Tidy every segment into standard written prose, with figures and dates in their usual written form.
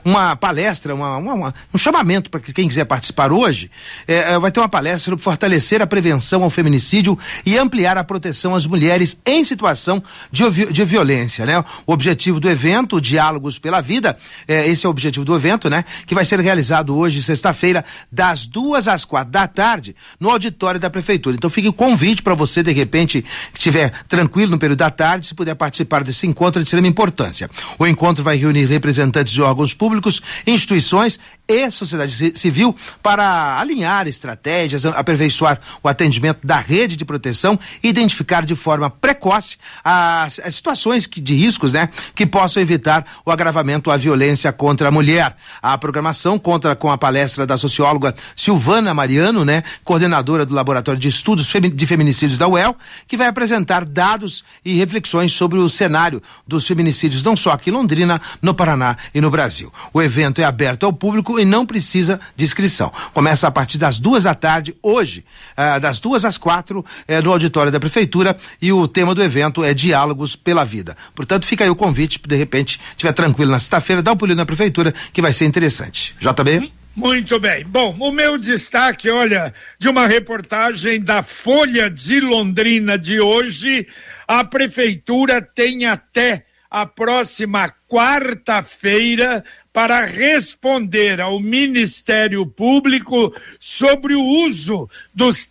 uma palestra, um chamamento para quem quiser participar hoje. Vai ter uma palestra sobre fortalecer a prevenção ao feminicídio e ampliar a proteção às mulheres em situação de violência, né? O objetivo do evento, Diálogos pela Vida, esse é o objetivo do evento, né? Que vai ser realizado hoje, sexta-feira, das 2 às 4 da tarde, no auditório da Prefeitura. Então fica o convite para você, de repente, que estiver tranquilo no período da tarde, se puder participar desse encontro de extrema importância. O encontro vai reunir representantes de órgãos públicos, instituições e sociedade civil para alinhar estratégias, aperfeiçoar o atendimento da rede de proteção e identificar de forma precoce as situações de riscos, né, que possam evitar o agravamento à violência contra a mulher. A programação conta com a palestra da socióloga Silvana Mariano, né, coordenadora do Laboratório de Estudos de Feminicídios da UEL, que vai apresentar dados e reflexões sobre o cenário dos feminicídios, não só aqui em Londrina, no Paraná e no Brasil. O evento é aberto ao público e não precisa de inscrição. Começa a partir das 2 da tarde, hoje, das 2 às 4, no auditório da Prefeitura, e o tema do evento é Diálogos pela Vida. Portanto, fica aí o convite, de repente, estiver tranquilo na sexta-feira, dá um pulinho na Prefeitura, que vai ser interessante. JB? Muito bem. Bom, o meu destaque, olha, de uma reportagem da Folha de Londrina de hoje, a Prefeitura tem até a próxima quarta-feira para responder ao Ministério Público sobre o uso dos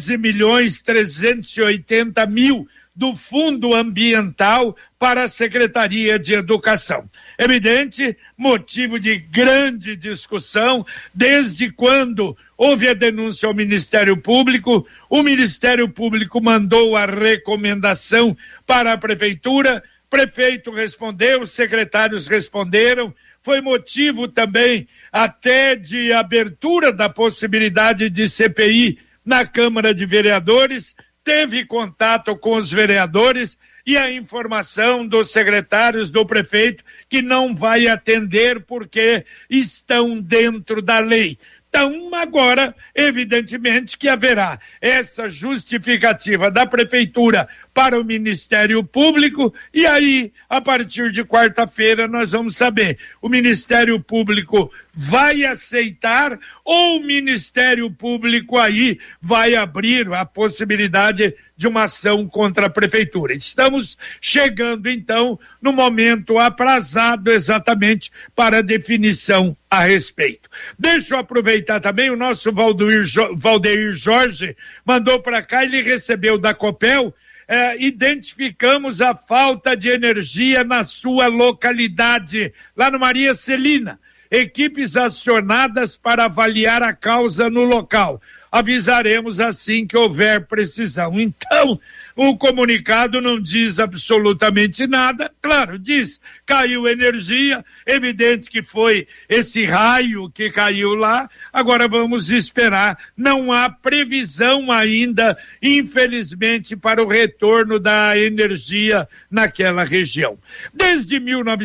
13.380.000 do Fundo Ambiental para a Secretaria de Educação. Evidente, motivo de grande discussão, desde quando houve a denúncia ao Ministério Público, o Ministério Público mandou a recomendação para a Prefeitura, prefeito respondeu, os secretários responderam, foi motivo também até de abertura da possibilidade de CPI na Câmara de Vereadores, teve contato com os vereadores e a informação dos secretários do prefeito que não vai atender porque estão dentro da lei. Então, agora, evidentemente que haverá essa justificativa da Prefeitura para o Ministério Público e aí, a partir de quarta-feira, nós vamos saber, o Ministério Público vai aceitar ou o Ministério Público aí vai abrir a possibilidade de uma ação contra a Prefeitura. Estamos chegando, então, no momento aprazado exatamente para definição a respeito. Deixa eu aproveitar também, o nosso Valdeir Jorge mandou para cá, ele recebeu da Copel, identificamos a falta de energia na sua localidade, lá no Maria Celina. Equipes acionadas para avaliar a causa no local. Avisaremos assim que houver precisão. Então, o comunicado não diz absolutamente nada. Claro, diz, caiu energia, evidente que foi esse raio que caiu lá. Agora vamos esperar. Não há previsão ainda, infelizmente, para o retorno da energia naquela região. Desde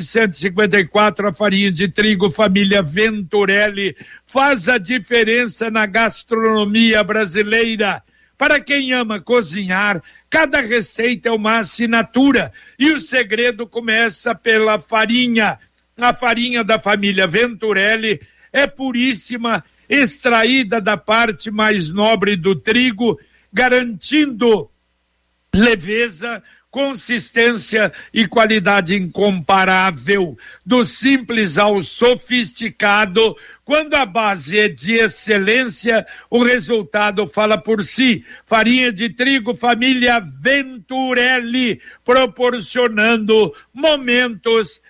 1954, a farinha de trigo família Venturelli faz a diferença na gastronomia brasileira. Para quem ama cozinhar, cada receita é uma assinatura e o segredo começa pela farinha. A farinha da família Venturelli é puríssima, extraída da parte mais nobre do trigo, garantindo leveza, consistência e qualidade incomparável. Do simples ao sofisticado, quando a base é de excelência, o resultado fala por si. Farinha de trigo, família Venturelli, proporcionando momentos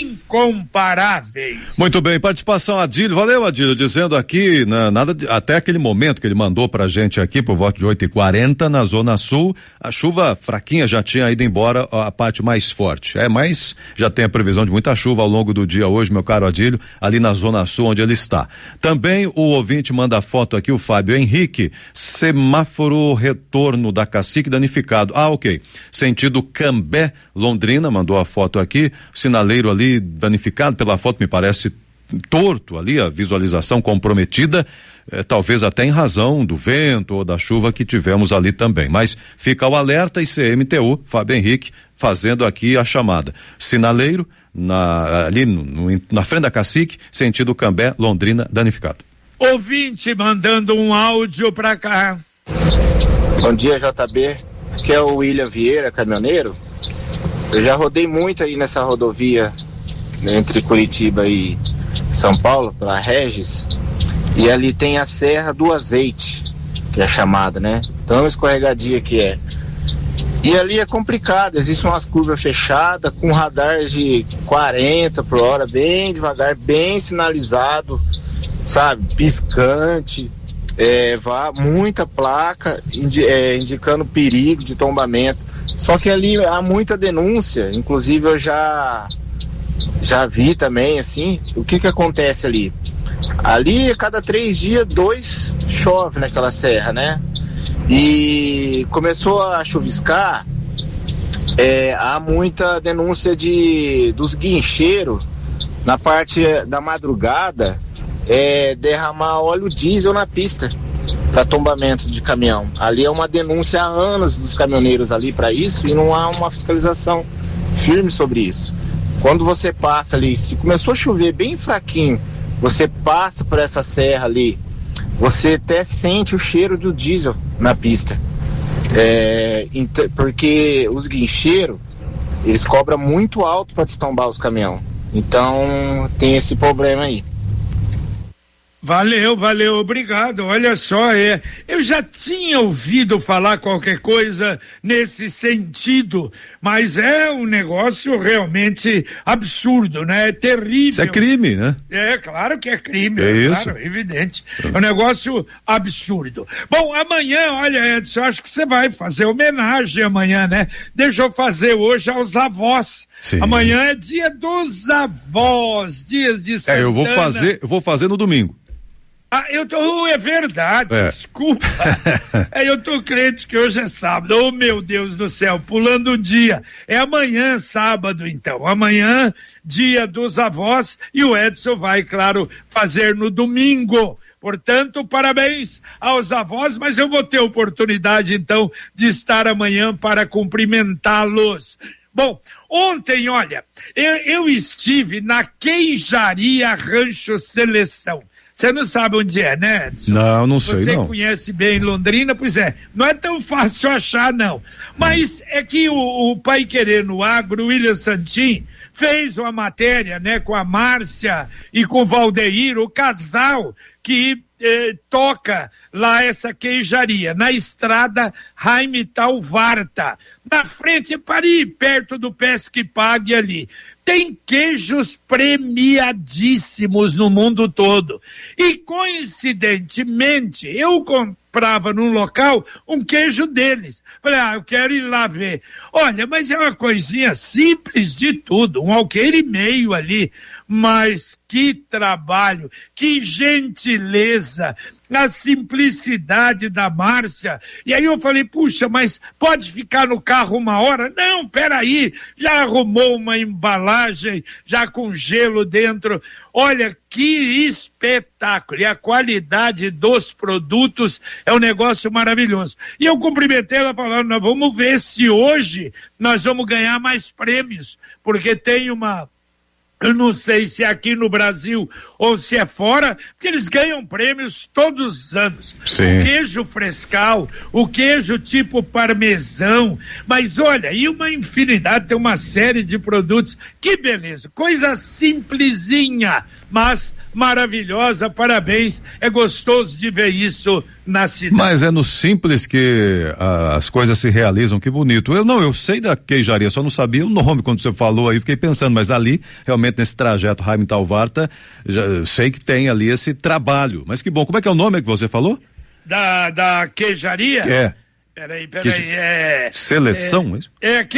incomparáveis. Muito bem, participação Adílio, valeu Adílio, dizendo aqui, até aquele momento que ele mandou pra gente aqui, por volta de 8h40, na Zona Sul, a chuva fraquinha já tinha ido embora, a parte mais forte, mas já tem a previsão de muita chuva ao longo do dia hoje, meu caro Adílio, ali na Zona Sul, onde ele está. Também o ouvinte manda foto aqui, o Fábio Henrique, semáforo retorno da Cacique danificado, ok, sentido Cambé, Londrina, mandou a foto aqui, sinaleiro ali danificado pela foto, me parece torto ali, a visualização comprometida, talvez até em razão do vento ou da chuva que tivemos ali também, mas fica o alerta e CMTU, Fábio Henrique, fazendo aqui a chamada. Sinaleiro, ali na frente da Cacique, sentido Cambé, Londrina, danificado. Ouvinte mandando um áudio pra cá. Bom dia, JB. Aqui é o William Vieira, caminhoneiro. Eu já rodei muito aí nessa rodovia entre Curitiba e São Paulo, pela Regis, e ali tem a Serra do Azeite, que é chamada, né? Tão escorregadia que é. E ali é complicado, existem umas curvas fechadas, com radar de 40 por hora, bem devagar, bem sinalizado, sabe? Piscante, muita placa indicando perigo de tombamento. Só que ali há muita denúncia, inclusive eu já vi também, assim, o que acontece ali? Ali, a cada 3 dias, 2 chove naquela serra, né? E começou a chuviscar, há muita denúncia dos guincheiros, na parte da madrugada, derramar óleo diesel na pista para tombamento de caminhão. Ali é uma denúncia há anos dos caminhoneiros ali para isso, e não há uma fiscalização firme sobre isso. Quando você passa ali, se começou a chover bem fraquinho, você passa por essa serra ali, você até sente o cheiro do diesel na pista, porque os guincheiros, eles cobram muito alto para destombar os caminhões, então tem esse problema aí. Valeu, obrigado. Olha só, eu já tinha ouvido falar qualquer coisa nesse sentido, mas é um negócio realmente absurdo, né? É terrível. Isso é crime, né? Claro que é crime, isso? Claro, evidente. É um negócio absurdo. Bom, amanhã, olha, Edson, acho que você vai fazer homenagem amanhã, né? Deixa eu fazer hoje aos avós. Sim. Amanhã é dia dos avós, dias de Santana. Eu vou fazer no domingo. É verdade, desculpa. Eu tô crente que hoje é sábado. Oh, meu Deus do céu, pulando um dia. É amanhã, sábado, então. Amanhã, dia dos avós, e o Edson vai, claro, fazer no domingo. Portanto, parabéns aos avós, mas eu vou ter oportunidade, então, de estar amanhã para cumprimentá-los. Bom, ontem, olha, eu estive na Queijaria Rancho Seleção. Você não sabe onde é, né, Edson? Não sei, Você conhece bem Londrina? Pois é, não é tão fácil achar, não. Mas é que o Pai Querer no Agro, o William Santin, fez uma matéria, né, com a Márcia e com o Valdeir, o casal que toca lá essa queijaria, na estrada Raimital Varta, na frente, perto do Pesque Pague ali. Tem queijos premiadíssimos no mundo todo. E, coincidentemente, eu comprava num local um queijo deles. Falei, eu quero ir lá ver. Olha, mas é uma coisinha simples de tudo, 1,5 kg ali. Mas que trabalho, que gentileza, a simplicidade da Márcia. E aí eu falei, puxa, mas pode ficar no carro 1 hora? Não, peraí, já arrumou uma embalagem, já com gelo dentro. Olha, que espetáculo, e a qualidade dos produtos é um negócio maravilhoso. E eu cumprimentei ela falando, nós vamos ver se hoje nós vamos ganhar mais prêmios, porque tem eu não sei se é aqui no Brasil ou se é fora, porque eles ganham prêmios todos os anos. Sim. O queijo frescal, o queijo tipo parmesão, mas olha, e uma infinidade, tem uma série de produtos, que beleza, coisa simplesinha, mas maravilhosa, parabéns, é gostoso de ver isso na cidade. Mas é no simples que as coisas se realizam, que bonito. Eu sei da queijaria, só não sabia o nome quando você falou aí, fiquei pensando, mas ali, realmente nesse trajeto Raimital Varta, já sei que tem ali esse trabalho, mas que bom, como é que é o nome que você falou? Da queijaria? Peraí, Seleção, isso?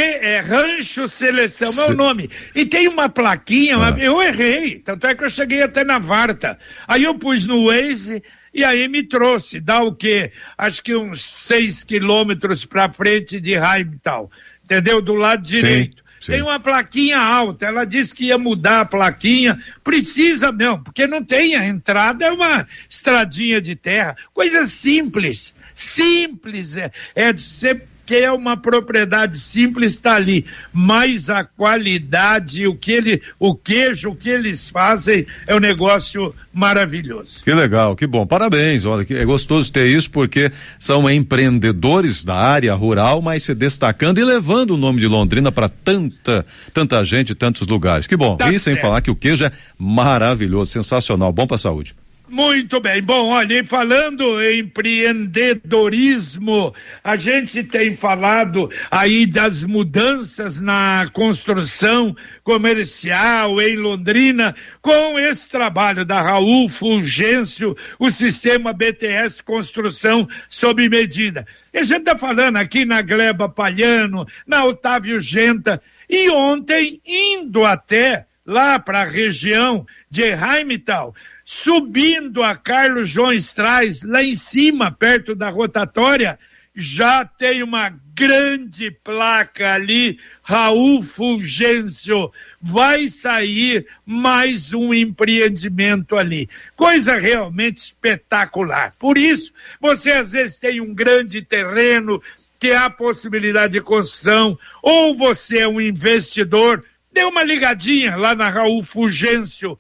Rancho Seleção, é o nome. E tem uma plaquinha, eu errei, tanto é que eu cheguei até na Varta. Aí eu pus no Waze e aí me trouxe, dá o quê? Acho que uns 6 quilômetros pra frente de Raimital, entendeu? Do lado direito. Sim. Tem uma plaquinha alta, ela disse que ia mudar a plaquinha, precisa mesmo, porque não tem, a entrada é uma estradinha de terra, coisa simples, você qualquer uma propriedade simples está ali, mas a qualidade, o queijo que eles fazem é um negócio maravilhoso. Que legal, que bom, parabéns, olha, é gostoso ter isso porque são empreendedores da área rural, mas se destacando e levando o nome de Londrina para tanta gente, tantos lugares, que bom, e sem falar que o queijo é maravilhoso, sensacional, bom para a saúde. Muito bem, bom, olha, e falando em empreendedorismo, a gente tem falado aí das mudanças na construção comercial em Londrina, com esse trabalho da Raul Fulgêncio, o sistema BTS Construção sob medida. E a gente está falando aqui na Gleba Palhano, na Otávio Genta, e ontem, indo até lá para a região de Heimtal, subindo a Carlos João Strais, lá em cima, perto da rotatória, já tem uma grande placa ali, Raul Fulgêncio, vai sair mais um empreendimento ali, coisa realmente espetacular. Por isso, você às vezes tem um grande terreno que há possibilidade de construção, ou você é um investidor, dê uma ligadinha lá na Raul Fulgêncio,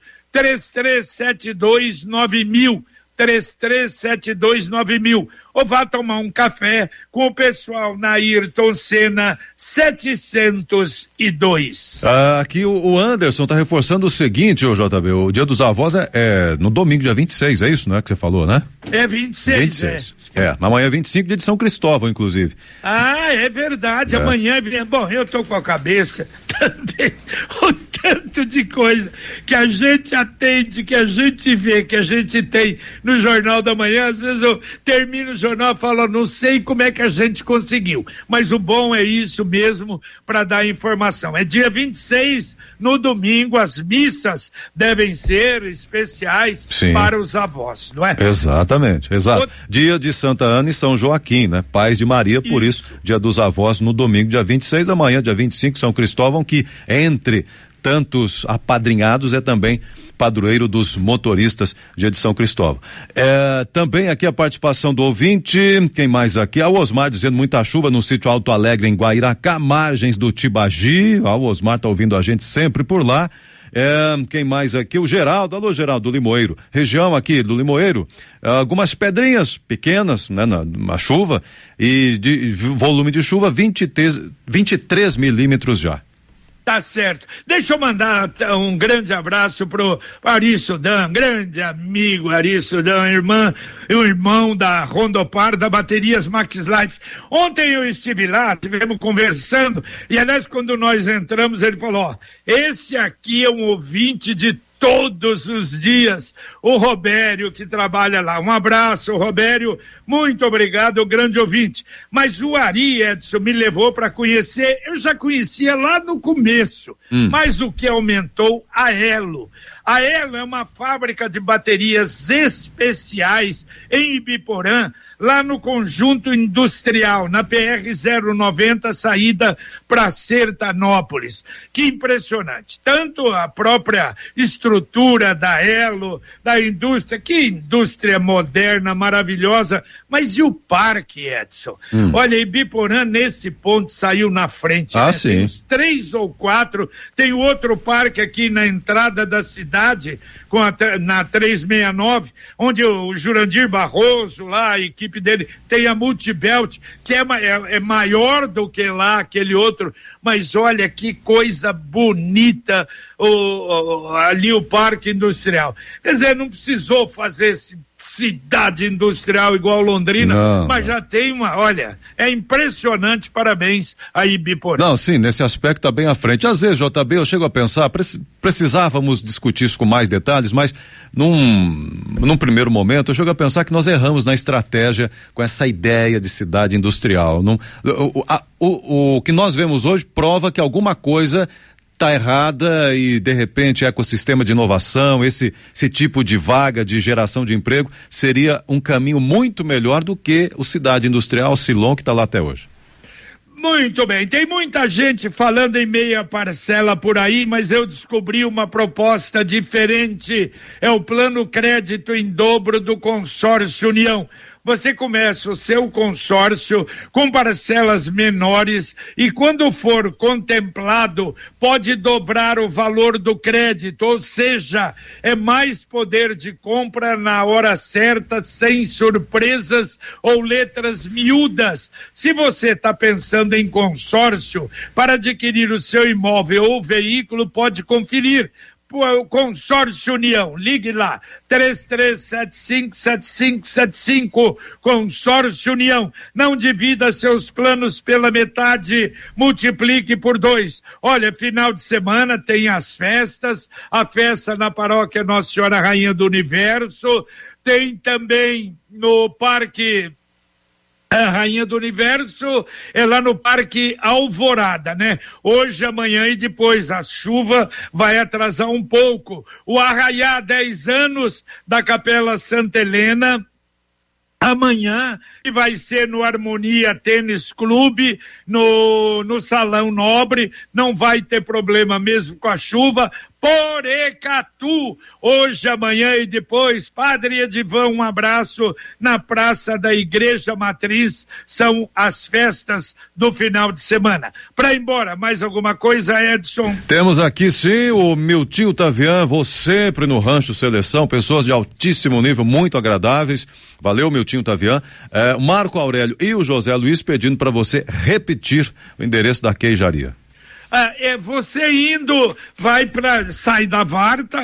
33729000, 33729000, ou vá tomar um café com o pessoal na Ayrton Senna 702. Aqui o Anderson tá reforçando o seguinte, ô JB, o Dia dos Avós é no domingo, dia 26, é isso, não é que você falou, né? É 26. Amanhã é 25, dia de São Cristóvão, inclusive. Ah, é verdade, amanhã, bom, eu tô com a cabeça também, o tanto de coisa que a gente atende, que a gente vê, que a gente tem no Jornal da Manhã, às vezes eu termino o jornal e falo, não sei como é que a gente conseguiu, mas o bom é isso mesmo para dar informação. É dia 26, no domingo, as missas devem ser especiais para os avós, não é? Exatamente, exato. Dia de Santa Ana e São Joaquim, né? Pais de Maria, por isso, dia dos avós no domingo, dia 26, amanhã, dia 25, São Cristóvão, que entre tantos apadrinhados é também padroeiro dos motoristas, dia de São Cristóvão. Também aqui a participação do ouvinte, quem mais aqui? O Osmar dizendo muita chuva no sítio Alto Alegre em Guairacá, margens do Tibagi, o Osmar tá ouvindo a gente sempre por lá. Quem mais aqui? O Geraldo, alô Geraldo do Limoeiro, região aqui do Limoeiro, algumas pedrinhas pequenas, né, na chuva, e de volume de chuva 23 milímetros já. Tá certo. Deixa eu mandar um grande abraço pro Ari Sudan, grande amigo Ari Sudan, irmão da Rondopar, da Baterias Max Life. Ontem eu estive lá, estivemos conversando, e aliás, quando nós entramos, ele falou, esse aqui é um ouvinte de todos os dias, o Robério que trabalha lá. Um abraço, Robério, muito obrigado, grande ouvinte. Mas o Ari, Edson, me levou para conhecer, eu já conhecia lá no começo, mas o que aumentou, a Elo. A Elo é uma fábrica de baterias especiais em Ibiporã, lá no Conjunto Industrial, na PR-090, saída para Sertanópolis. Que impressionante. Tanto a própria estrutura da Elo, da indústria, que indústria moderna, maravilhosa, mas e o parque, Edson? Olha, Ibiporã, nesse ponto, saiu na frente. Né? Sim. Tem uns 3 ou 4, tem outro parque aqui na entrada da cidade, na 369, onde o Jurandir Barroso, lá, a equipe dele, tem a Multibelt, que é maior do que lá, aquele outro, mas olha que coisa bonita ali o Parque Industrial. Quer dizer, não precisou fazer cidade industrial igual Londrina, mas já tem olha, é impressionante, parabéns a Ibiporã. Não, sim, nesse aspecto tá bem à frente. Às vezes, JB, eu chego a pensar, precisávamos discutir isso com mais detalhes, mas num primeiro momento, eu chego a pensar que nós erramos na estratégia com essa ideia de cidade industrial. O que nós vemos hoje prova que alguma coisa está errada e de repente ecossistema de inovação, esse tipo de vaga de geração de emprego seria um caminho muito melhor do que o cidade industrial Silon que está lá até hoje. Muito bem, tem muita gente falando em meia parcela por aí, mas eu descobri uma proposta diferente, é o plano crédito em dobro do Consórcio União. você começa o seu consórcio com parcelas menores e quando for contemplado pode dobrar o valor do crédito, ou seja, é mais poder de compra na hora certa, sem surpresas ou letras miúdas. Se você está pensando em consórcio para adquirir o seu imóvel ou veículo, pode conferir. O Consórcio União, ligue lá, 33757575, Consórcio União, não divida seus planos pela metade, multiplique por 2. Olha, final de semana tem as festas, a festa na paróquia Nossa Senhora Rainha do Universo, tem também no Parque a Rainha do Universo, é lá no Parque Alvorada, né? Hoje, amanhã e depois. A chuva vai atrasar um pouco. O Arraiá, 10 anos, da Capela Santa Helena, amanhã, que vai ser no Harmonia Tênis Clube, no Salão Nobre, não vai ter problema mesmo com a chuva. Porecatu, hoje, amanhã e depois. Padre Edivan, um abraço na Praça da Igreja Matriz, são as festas do final de semana. Para ir embora, mais alguma coisa, Edson? Temos aqui sim o Miltinho Tavian, vou sempre no Rancho Seleção, pessoas de altíssimo nível, muito agradáveis. Valeu, Miltinho Tavian. O Marco Aurélio e o José Luiz pedindo para você repetir o endereço da queijaria. Você indo, sai da Varta,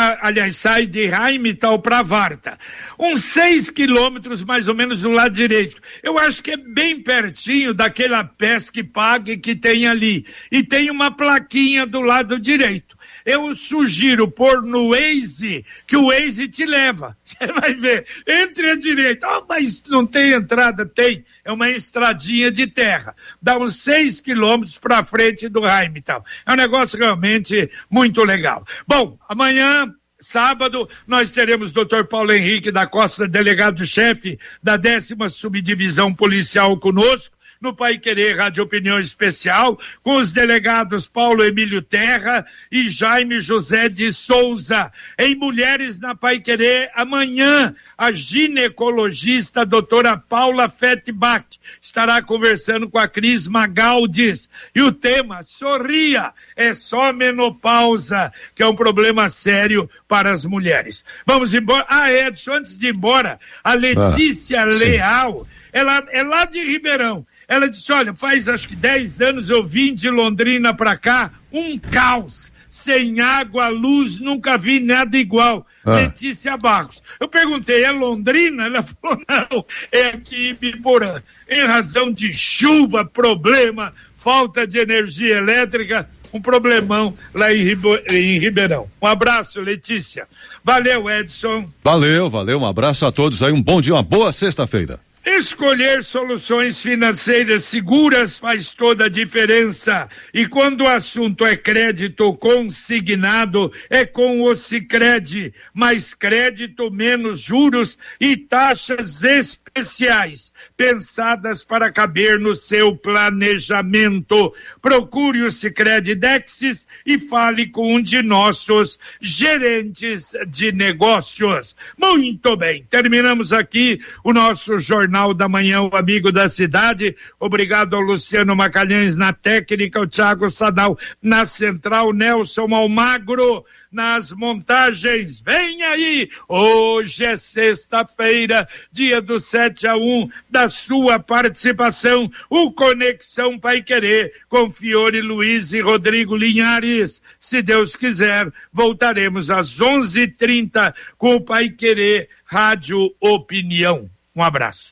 sai de Rheinmetall para Varta. Uns 6 quilômetros mais ou menos do lado direito. Eu acho que é bem pertinho daquela Pesque Pague que tem ali. E tem uma plaquinha do lado direito. Eu sugiro pôr no Waze, que o Waze te leva. Você vai ver, entre a direita. Mas não tem entrada? Tem. É uma estradinha de terra. Dá uns 6 quilômetros para frente do Rheinmetall. É um negócio realmente muito legal. Bom, amanhã, sábado, nós teremos o Dr. Paulo Henrique da Costa, delegado-chefe da 10ª Subdivisão Policial conosco, no Paiquerê Rádio Opinião Especial, com os delegados Paulo Emílio Terra e Jaime José de Souza. Em Mulheres na Paiquerê, amanhã, a ginecologista doutora Paula Fettbach estará conversando com a Cris Magaldes. E o tema, sorria, é só menopausa, que é um problema sério para as mulheres. Vamos embora. Edson, antes de ir embora, a Letícia Leal, ela é lá de Ribeirão. Ela disse, olha, faz acho que 10 anos eu vim de Londrina para cá, um caos, sem água, luz, nunca vi nada igual. Letícia Barros. Eu perguntei, é Londrina? Ela falou, não, é aqui em Ibiporã. Em razão de chuva, problema, falta de energia elétrica, um problemão lá em Ribeirão. Um abraço, Letícia. Valeu, Edson. Valeu, um abraço a todos aí, um bom dia, uma boa sexta-feira. Escolher soluções financeiras seguras faz toda a diferença. E quando o assunto é crédito consignado, é com o Sicredi. Mais crédito, menos juros e taxas especiais, pensadas para caber no seu planejamento. Procure o Sicredi Dexis e fale com um de nossos gerentes de negócios. Muito bem, terminamos aqui o nosso Jornal da Manhã, o Amigo da Cidade. Obrigado ao Luciano Macalhães na técnica, o Thiago Sadal na central, Nelson Almagro nas montagens. Vem aí, hoje é sexta-feira, dia do 7-1, da sua participação, o Conexão Paiquerê, com Fiore Luiz e Rodrigo Linhares. Se Deus quiser, voltaremos às 11h30 com o Paiquerê Rádio Opinião. Um abraço.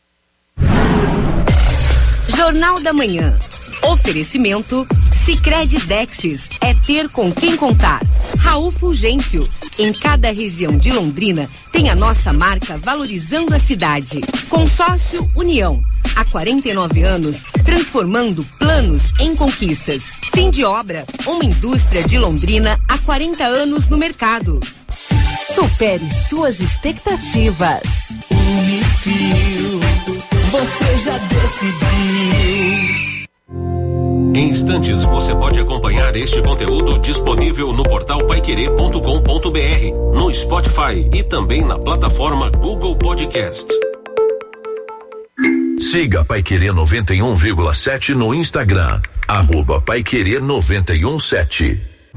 Jornal da Manhã. Oferecimento Sicredi Dexis, é ter com quem contar. Raul Fulgêncio, em cada região de Londrina tem a nossa marca valorizando a cidade. Consórcio União, há 49 anos transformando planos em conquistas. Fim de obra, uma indústria de Londrina há 40 anos no mercado. Supere suas expectativas. Unifil, você já decidiu. Em instantes você pode acompanhar este conteúdo disponível no portal paiquerê.com.br, no Spotify e também na plataforma Google Podcast. Siga Paiquerê 91,7 no Instagram, @Paiquerê 91,7.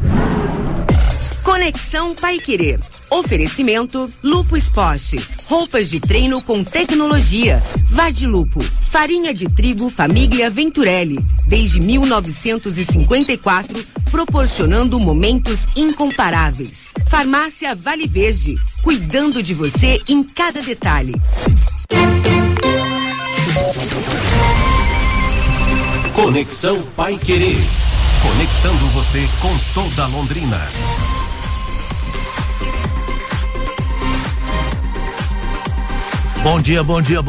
Conexão Paiquerê. Oferecimento Lupo Esporte. Roupas de treino com tecnologia. Vadilupo. Farinha de trigo Família Venturelli. Desde 1954, proporcionando momentos incomparáveis. Farmácia Vale Verde. Cuidando de você em cada detalhe. Conexão Paiquerê. Conectando você com toda Londrina. Bom dia,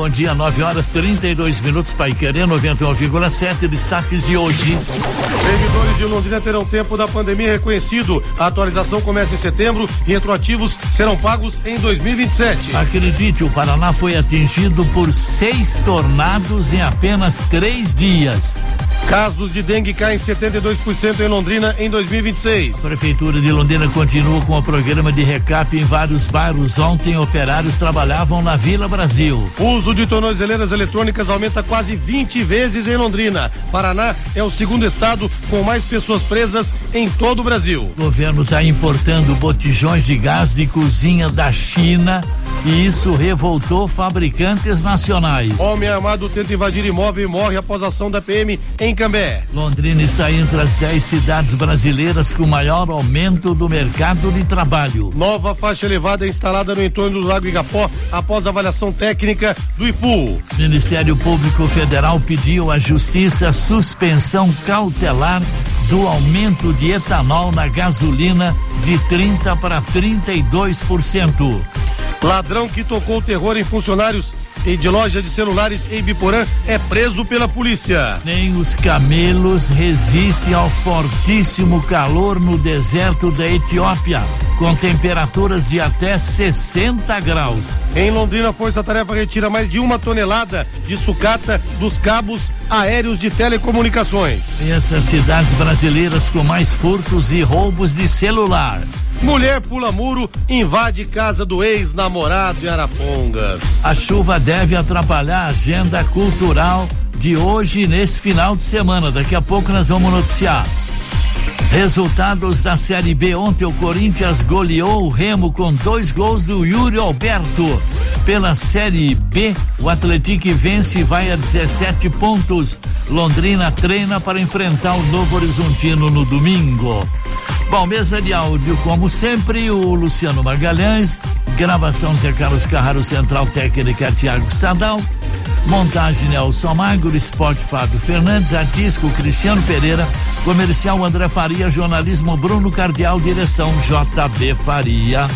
9h32, Paiquerê 91,7, destaques de hoje. Servidores de Londrina terão tempo da pandemia reconhecido. A atualização começa em setembro e retroativos serão pagos em 2027. Acredite, o Paraná foi atingido por 6 tornados em apenas 3 dias. Casos de dengue caem 72% em Londrina em 2026. A Prefeitura de Londrina continua com o programa de recap em vários bairros. Ontem, operários trabalhavam na Vila Brasil. O uso de tornozeleiras eletrônicas aumenta quase 20 vezes em Londrina. Paraná é o segundo estado com mais pessoas presas em todo o Brasil. O governo está importando botijões de gás de cozinha da China e isso revoltou fabricantes nacionais. Homem armado tenta invadir imóvel e morre após ação da PM em Cambé. Londrina está entre as 10 cidades brasileiras com maior aumento do mercado de trabalho. Nova faixa elevada instalada no entorno do Lago Igapó após avaliação técnica do IPU. Ministério Público Federal pediu à Justiça suspensão cautelar do aumento de etanol na gasolina de 30% para 32%. Ladrão que tocou terror em funcionários de loja de celulares em Biporã é preso pela polícia. Nem os camelos resistem ao fortíssimo calor no deserto da Etiópia, com temperaturas de até 60 graus. Em Londrina, a Força Tarefa retira mais de 1 tonelada de sucata dos cabos aéreos de telecomunicações. Essas cidades brasileiras com mais furtos e roubos de celular. Mulher pula muro, invade casa do ex-namorado em Arapongas. A chuva deve atrapalhar a agenda cultural de hoje nesse final de semana. Daqui a pouco nós vamos noticiar. Resultados da Série B. Ontem o Corinthians goleou o Remo com 2 gols do Yuri Alberto. Pela Série B, o Atlético vence e vai a 17 pontos. Londrina treina para enfrentar o Novo Horizontino no domingo. Bom, mesa de áudio, como sempre, o Luciano Magalhães, gravação Zé Carlos Carraro, central técnica Thiago Sadal, montagem Nelson Magro, esporte Fábio Fernandes, artístico Cristiano Pereira, comercial André Faria, jornalismo Bruno Cardial, direção JB Faria.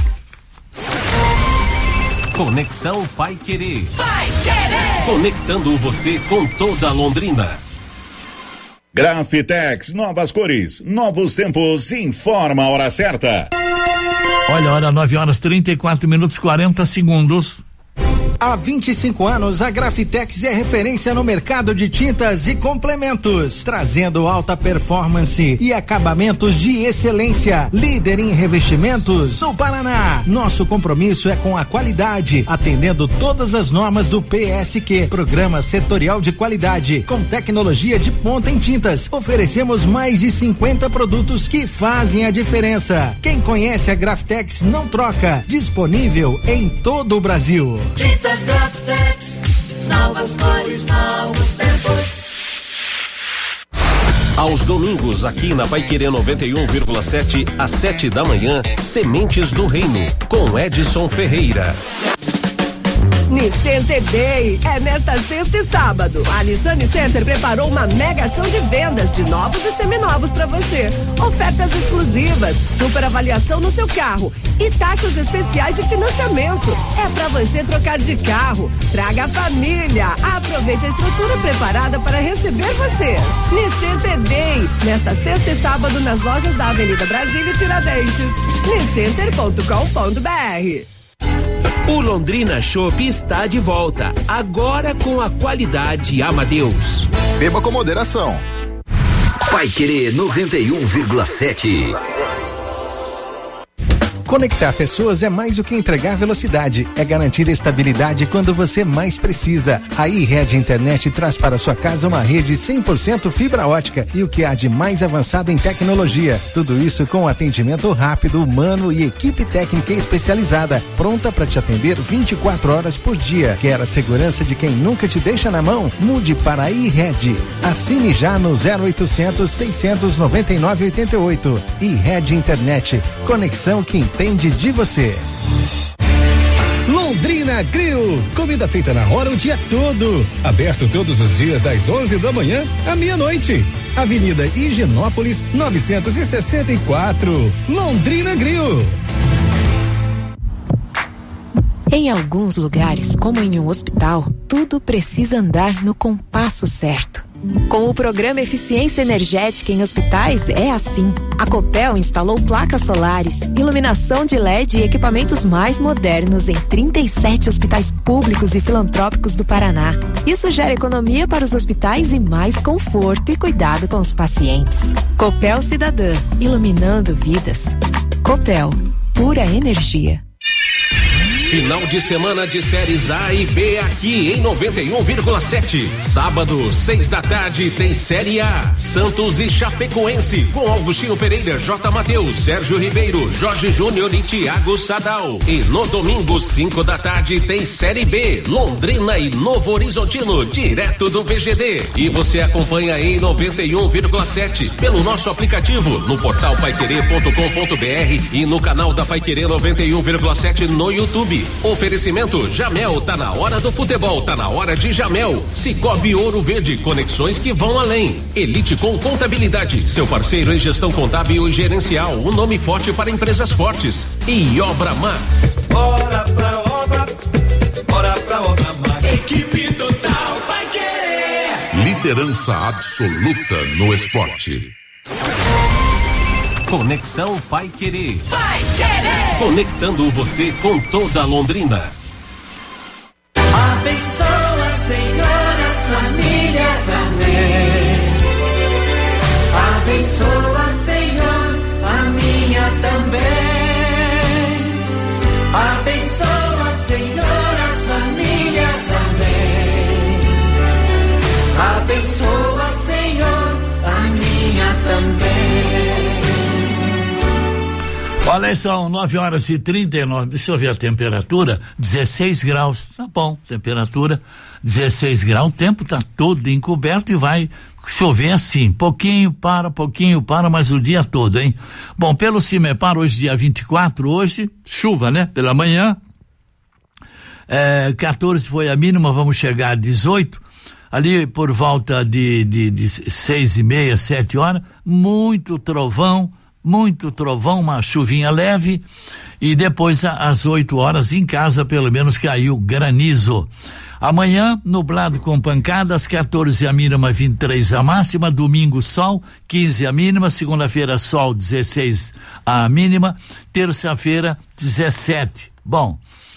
Conexão Paiquerê. Conectando você com toda Londrina. Grafitex, novas cores, novos tempos, informa a hora certa. Olha, hora 9h34, 40 segundos. Há 25 anos, a Grafitex é referência no mercado de tintas e complementos, trazendo alta performance e acabamentos de excelência. Líder em revestimentos no Paraná. Nosso compromisso é com a qualidade, atendendo todas as normas do PSQ, Programa Setorial de Qualidade, com tecnologia de ponta em tintas. Oferecemos mais de 50 produtos que fazem a diferença. Quem conhece a Grafitex não troca. Disponível em todo o Brasil. Tintas Grafitex, novas cores, novos tempos. Aos domingos, aqui na Paiquerê 91,7, às 7 da manhã, Sementes do Reino, com Edson Ferreira. Nissan Day é nesta sexta e sábado. A Nissan Center preparou uma mega ação de vendas de novos e seminovos para você. Ofertas exclusivas, super avaliação no seu carro e taxas especiais de financiamento. É para você trocar de carro. Traga a família. Aproveite a estrutura preparada para receber você. Nissan Day, nesta sexta e sábado nas lojas da Avenida Brasília e Tiradentes. niscenter.com.br. O Londrina Chopp está de volta, agora com a qualidade Amadeus. Beba com moderação. Paiquerê 91,7. Conectar pessoas é mais do que entregar velocidade, é garantir estabilidade quando você mais precisa. A iRede Internet traz para sua casa uma rede 100% fibra ótica e o que há de mais avançado em tecnologia. Tudo isso com atendimento rápido, humano e equipe técnica especializada, pronta para te atender 24 horas por dia. Quer a segurança de quem nunca te deixa na mão? Mude para a iRede. Assine já no 0800 699 88. iRede Internet. Conexão que entende de você. Londrina Grill, comida feita na hora o dia todo, aberto todos os dias das 11 da manhã à meia-noite. Avenida Higienópolis 964, Londrina Grill. Em alguns lugares, como em um hospital, tudo precisa andar no compasso certo. Com o programa Eficiência Energética em Hospitais é assim. A Copel instalou placas solares, iluminação de LED e equipamentos mais modernos em 37 hospitais públicos e filantrópicos do Paraná. Isso gera economia para os hospitais e mais conforto e cuidado com os pacientes. Copel Cidadã, iluminando vidas. Copel, pura energia. Final de semana de séries A e B aqui em 91,7. Sábado, 6 da tarde, tem Série A. Santos e Chapecoense, com Augustinho Pereira, J. Mateus, Sérgio Ribeiro, Jorge Júnior e Thiago Sadal. E no domingo, 5 da tarde, tem Série B. Londrina e Novo Horizontino, direto do VGD. E você acompanha em 91,7 pelo nosso aplicativo, no portal paiquerê.com.br e no canal da Paiquerê 91,7 no YouTube. Oferecimento Jamel, tá na hora do futebol, tá na hora de Jamel. Cicobi Ouro Verde, conexões que vão além. Elite com Contabilidade, seu parceiro em gestão contábil e gerencial, um nome forte para empresas fortes. E Obra Max. Bora pra obra Max. Equipe total vai querer. Liderança absoluta no esporte. Conexão Pai Querer. Vai querer. Conectando você com toda Londrina. Abençoa, Senhor, as famílias, amém. Abençoa, Senhor, a minha também. Abençoa, Senhor, as famílias, amém. Abençoa, Senhor, a minha também. Olha, são 9h39, deixa eu ver a temperatura, 16 graus, tá bom, temperatura 16 graus, o tempo tá todo encoberto e vai chover assim, pouquinho para, mas o dia todo, hein? Bom, pelo CIMEPAR, hoje dia 24, hoje, chuva, né? Pela manhã, 14 foi a mínima, vamos chegar a 18, ali por volta de 6h30, 7 horas, muito trovão, uma chuvinha leve e depois às 8 horas em casa pelo menos caiu granizo. Amanhã, nublado com pancadas, 14 a mínima, 23 a máxima, domingo sol, 15 a mínima, segunda-feira sol, 16 a mínima, terça-feira 17. Bom,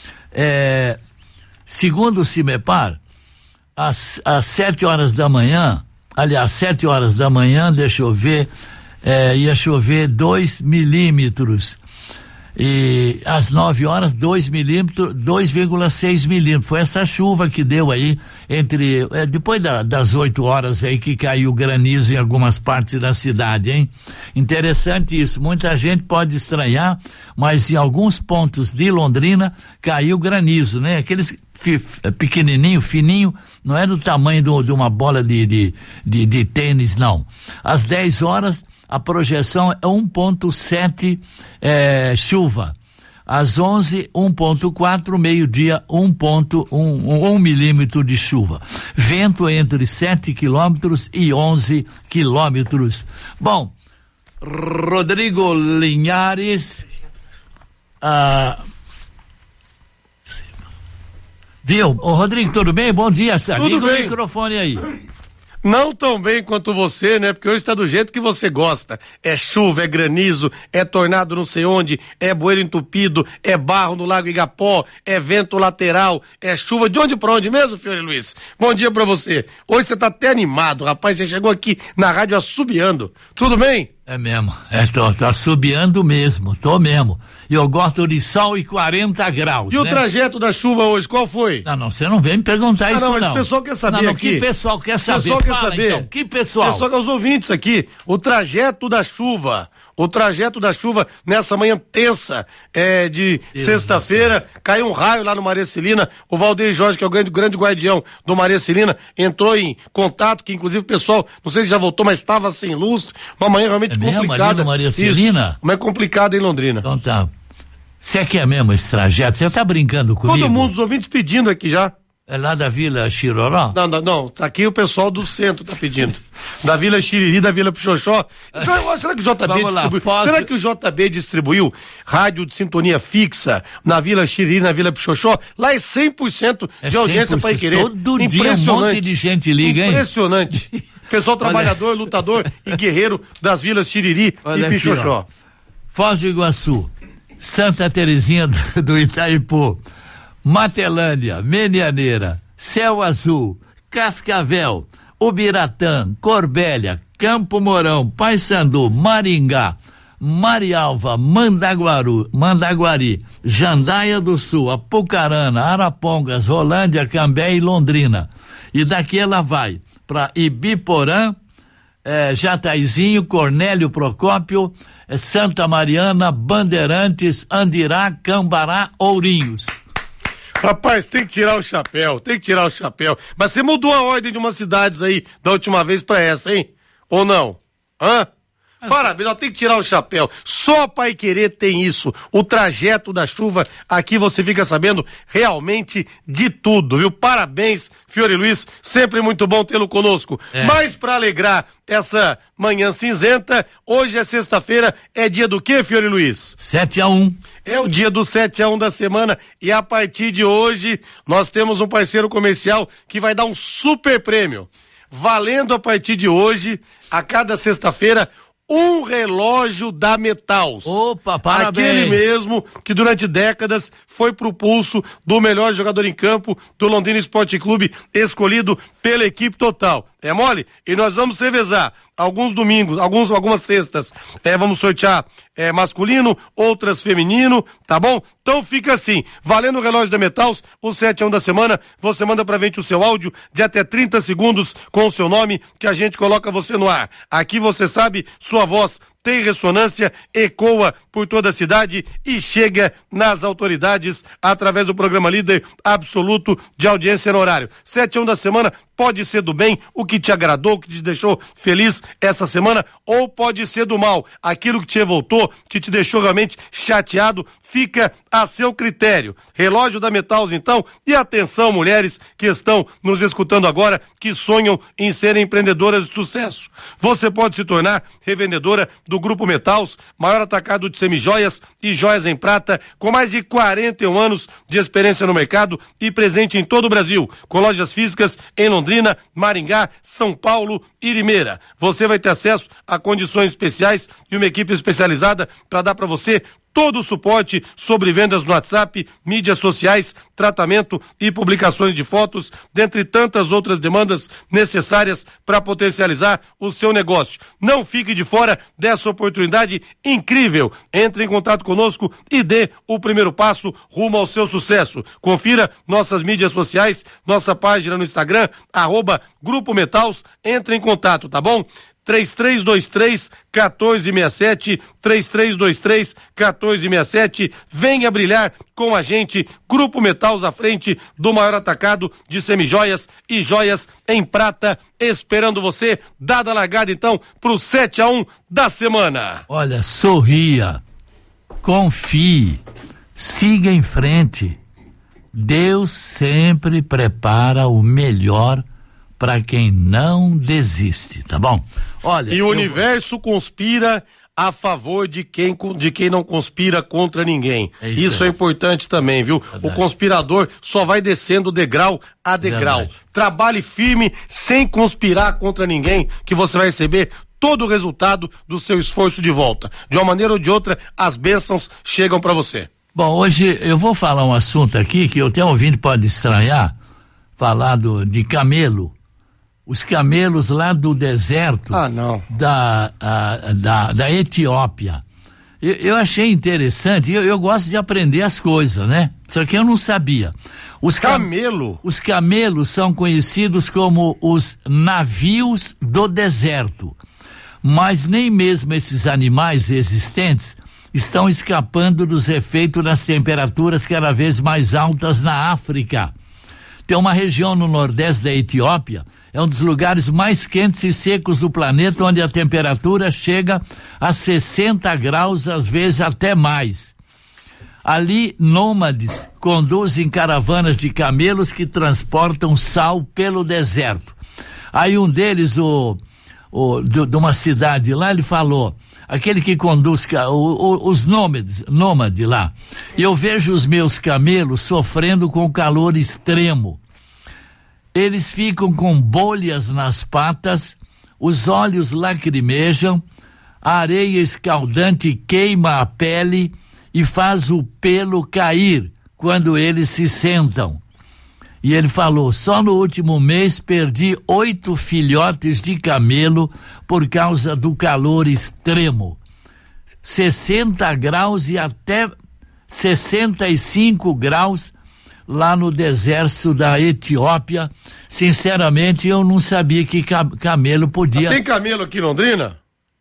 segundo o CIMEPAR, às 7 horas da manhã, aliás, 7 horas da manhã, deixa eu ver, ia chover 2 milímetros e às 9 horas 2 milímetros, 2,6 milímetros, foi essa chuva que deu aí entre, depois das 8 horas aí que caiu granizo em algumas partes da cidade, hein? Interessante isso, muita gente pode estranhar, mas em alguns pontos de Londrina caiu granizo, né? Aqueles pequenininho, fininho, não é do tamanho de uma bola de tênis, não. Às 10 horas, a projeção é 1,7 chuva. Às 11, 1,4, meio-dia, 1 milímetro de chuva. Vento entre 7 quilômetros e 11 quilômetros. Bom, Rodrigo Linhares, viu? Ô Rodrigo, tudo bem? Bom dia, liga o microfone aí. Não tão bem quanto você, né? Porque hoje tá do jeito que você gosta. É chuva, é granizo, é tornado não sei onde, é bueiro entupido, é barro no Lago Igapó, é vento lateral, é chuva de onde pra onde mesmo, Fiore Luiz? Bom dia pra você. Hoje você tá até animado, rapaz, você chegou aqui na rádio assobiando. Tudo bem? É mesmo, tô assobiando mesmo, tô mesmo. E eu gosto de sol e 40 graus. E o trajeto da chuva hoje, qual foi? Não, você não vem me perguntar isso, não. Mas o pessoal quer saber aqui. Que pessoal quer saber? O pessoal quer saber. Então, que pessoal? Pessoal, os ouvintes aqui, o trajeto da chuva. O trajeto da chuva nessa manhã tensa de sexta-feira, caiu um raio lá no Maria Celina, o Valdeir Jorge, que é o grande guardião do Maria Celina, entrou em contato, que inclusive o pessoal, não sei se já voltou, mas estava sem luz, uma manhã realmente complicada. Ali no Maria Celina? Isso, uma manhã complicada em Londrina. Então tá. Você quer mesmo esse trajeto? Você tá brincando comigo? Todo mundo, os ouvintes pedindo aqui já. É lá da Vila Chiroró? Não, tá aqui o pessoal do centro tá pedindo. Da Vila Xiriri, da Vila Pichoxó. Será que o JB distribuiu? Será que o JB distribuiu rádio de sintonia fixa na Vila Xiriri, na Vila Pichoxó? Lá é 100% de audiência para querer. Todo dia um monte de gente liga, hein? Impressionante. Pessoal trabalhador, lutador e guerreiro das Vilas Xiriri e Pichoxó. Foz do Iguaçu, Santa Terezinha do Itaipu, Matelândia, Menianeira, Céu Azul, Cascavel, Ubiratã, Corbélia, Campo Mourão, Paissandu, Maringá, Marialva, Mandaguari, Jandaia do Sul, Apucarana, Arapongas, Rolândia, Cambé e Londrina. E daqui ela vai para Ibiporã, Jataizinho, Cornélio Procópio, Santa Mariana, Bandeirantes, Andirá, Cambará, Ourinhos. Rapaz, tem que tirar o chapéu. Mas você mudou a ordem de umas cidades aí da última vez pra essa, hein? Ou não? Parabéns, tem que tirar o chapéu. Só a Paiquerê tem isso. O trajeto da chuva, aqui você fica sabendo realmente de tudo, viu? Parabéns, Fiore Luiz, sempre muito bom tê-lo conosco. Mas pra alegrar essa manhã cinzenta, hoje é sexta-feira, é dia do quê, Fiore Luiz? 7-1. É o dia do 7-1 da semana e a partir de hoje nós temos um parceiro comercial que vai dar um super prêmio. Valendo a partir de hoje, a cada sexta-feira, um relógio da Metals. Opa, parabéns. Aquele mesmo que durante décadas foi pro pulso do melhor jogador em campo do Londrina Esporte Clube, escolhido pela equipe total. É mole? E nós vamos revezar alguns domingos, algumas sextas, vamos sortear masculino, outras feminino, tá bom? Então fica assim, valendo o relógio da Metals, o 7-1 da semana, você manda pra gente o seu áudio de até 30 segundos com o seu nome, que a gente coloca você no ar. Aqui você sabe, sua voz tem ressonância, ecoa por toda a cidade e chega nas autoridades através do programa líder absoluto de audiência no horário. 7-1 da semana pode ser do bem, o que te agradou, o que te deixou feliz essa semana, ou pode ser do mal, aquilo que te revoltou, que te deixou realmente chateado, fica a seu critério. Relógio da Metals, então, e atenção, mulheres que estão nos escutando agora, que sonham em serem empreendedoras de sucesso. Você pode se tornar revendedora do Grupo Metals, maior atacado de semijoias e joias em prata, com mais de 41 anos de experiência no mercado e presente em todo o Brasil, com lojas físicas em Londrina, Maringá, São Paulo e Limeira. Você vai ter acesso a condições especiais e uma equipe especializada para dar para você todo o suporte sobre vendas no WhatsApp, mídias sociais, tratamento e publicações de fotos, dentre tantas outras demandas necessárias para potencializar o seu negócio. Não fique de fora dessa oportunidade incrível. Entre em contato conosco e dê o primeiro passo rumo ao seu sucesso. Confira nossas mídias sociais, nossa página no Instagram, @Grupo Metals. Entre em contato, tá bom? 3323-1467, 3323-1467, venha brilhar com a gente, Grupo Metals à frente do maior atacado de semijoias e joias em prata, esperando você, dada a largada então pro 7-1 da semana. Olha, sorria, confie, siga em frente, Deus sempre prepara o melhor para quem não desiste, tá bom? Olha, e o universo conspira a favor de quem não conspira contra ninguém. Isso é importante também, viu? Verdade. O conspirador só vai descendo degrau a degrau. Verdade. Trabalhe firme, sem conspirar contra ninguém, que você vai receber todo o resultado do seu esforço de volta. De uma maneira ou de outra, as bênçãos chegam para você. Bom, hoje eu vou falar um assunto aqui que eu tenho ouvido, pode estranhar, falar de camelo. os camelos lá do deserto da Etiópia. Eu achei interessante, eu gosto de aprender as coisas, né? Só que eu não sabia. Os camelos são conhecidos como os navios do deserto, mas nem mesmo esses animais existentes estão escapando dos efeitos das temperaturas cada vez mais altas na África. Tem uma região no nordeste da Etiópia, é um dos lugares mais quentes e secos do planeta, onde a temperatura chega a 60 graus, às vezes até mais. Ali, nômades conduzem caravanas de camelos que transportam sal pelo deserto. Aí um deles, de uma cidade lá, ele falou, aquele que conduz os nômades lá, eu vejo os meus camelos sofrendo com calor extremo. Eles ficam com bolhas nas patas, os olhos lacrimejam, a areia escaldante queima a pele e faz o pelo cair quando eles se sentam. E ele falou, só no último mês perdi 8 filhotes de camelo por causa do calor extremo. 60 graus e até 65 graus lá no deserto da Etiópia. Sinceramente, eu não sabia que camelo podia... Tem camelo aqui em Londrina?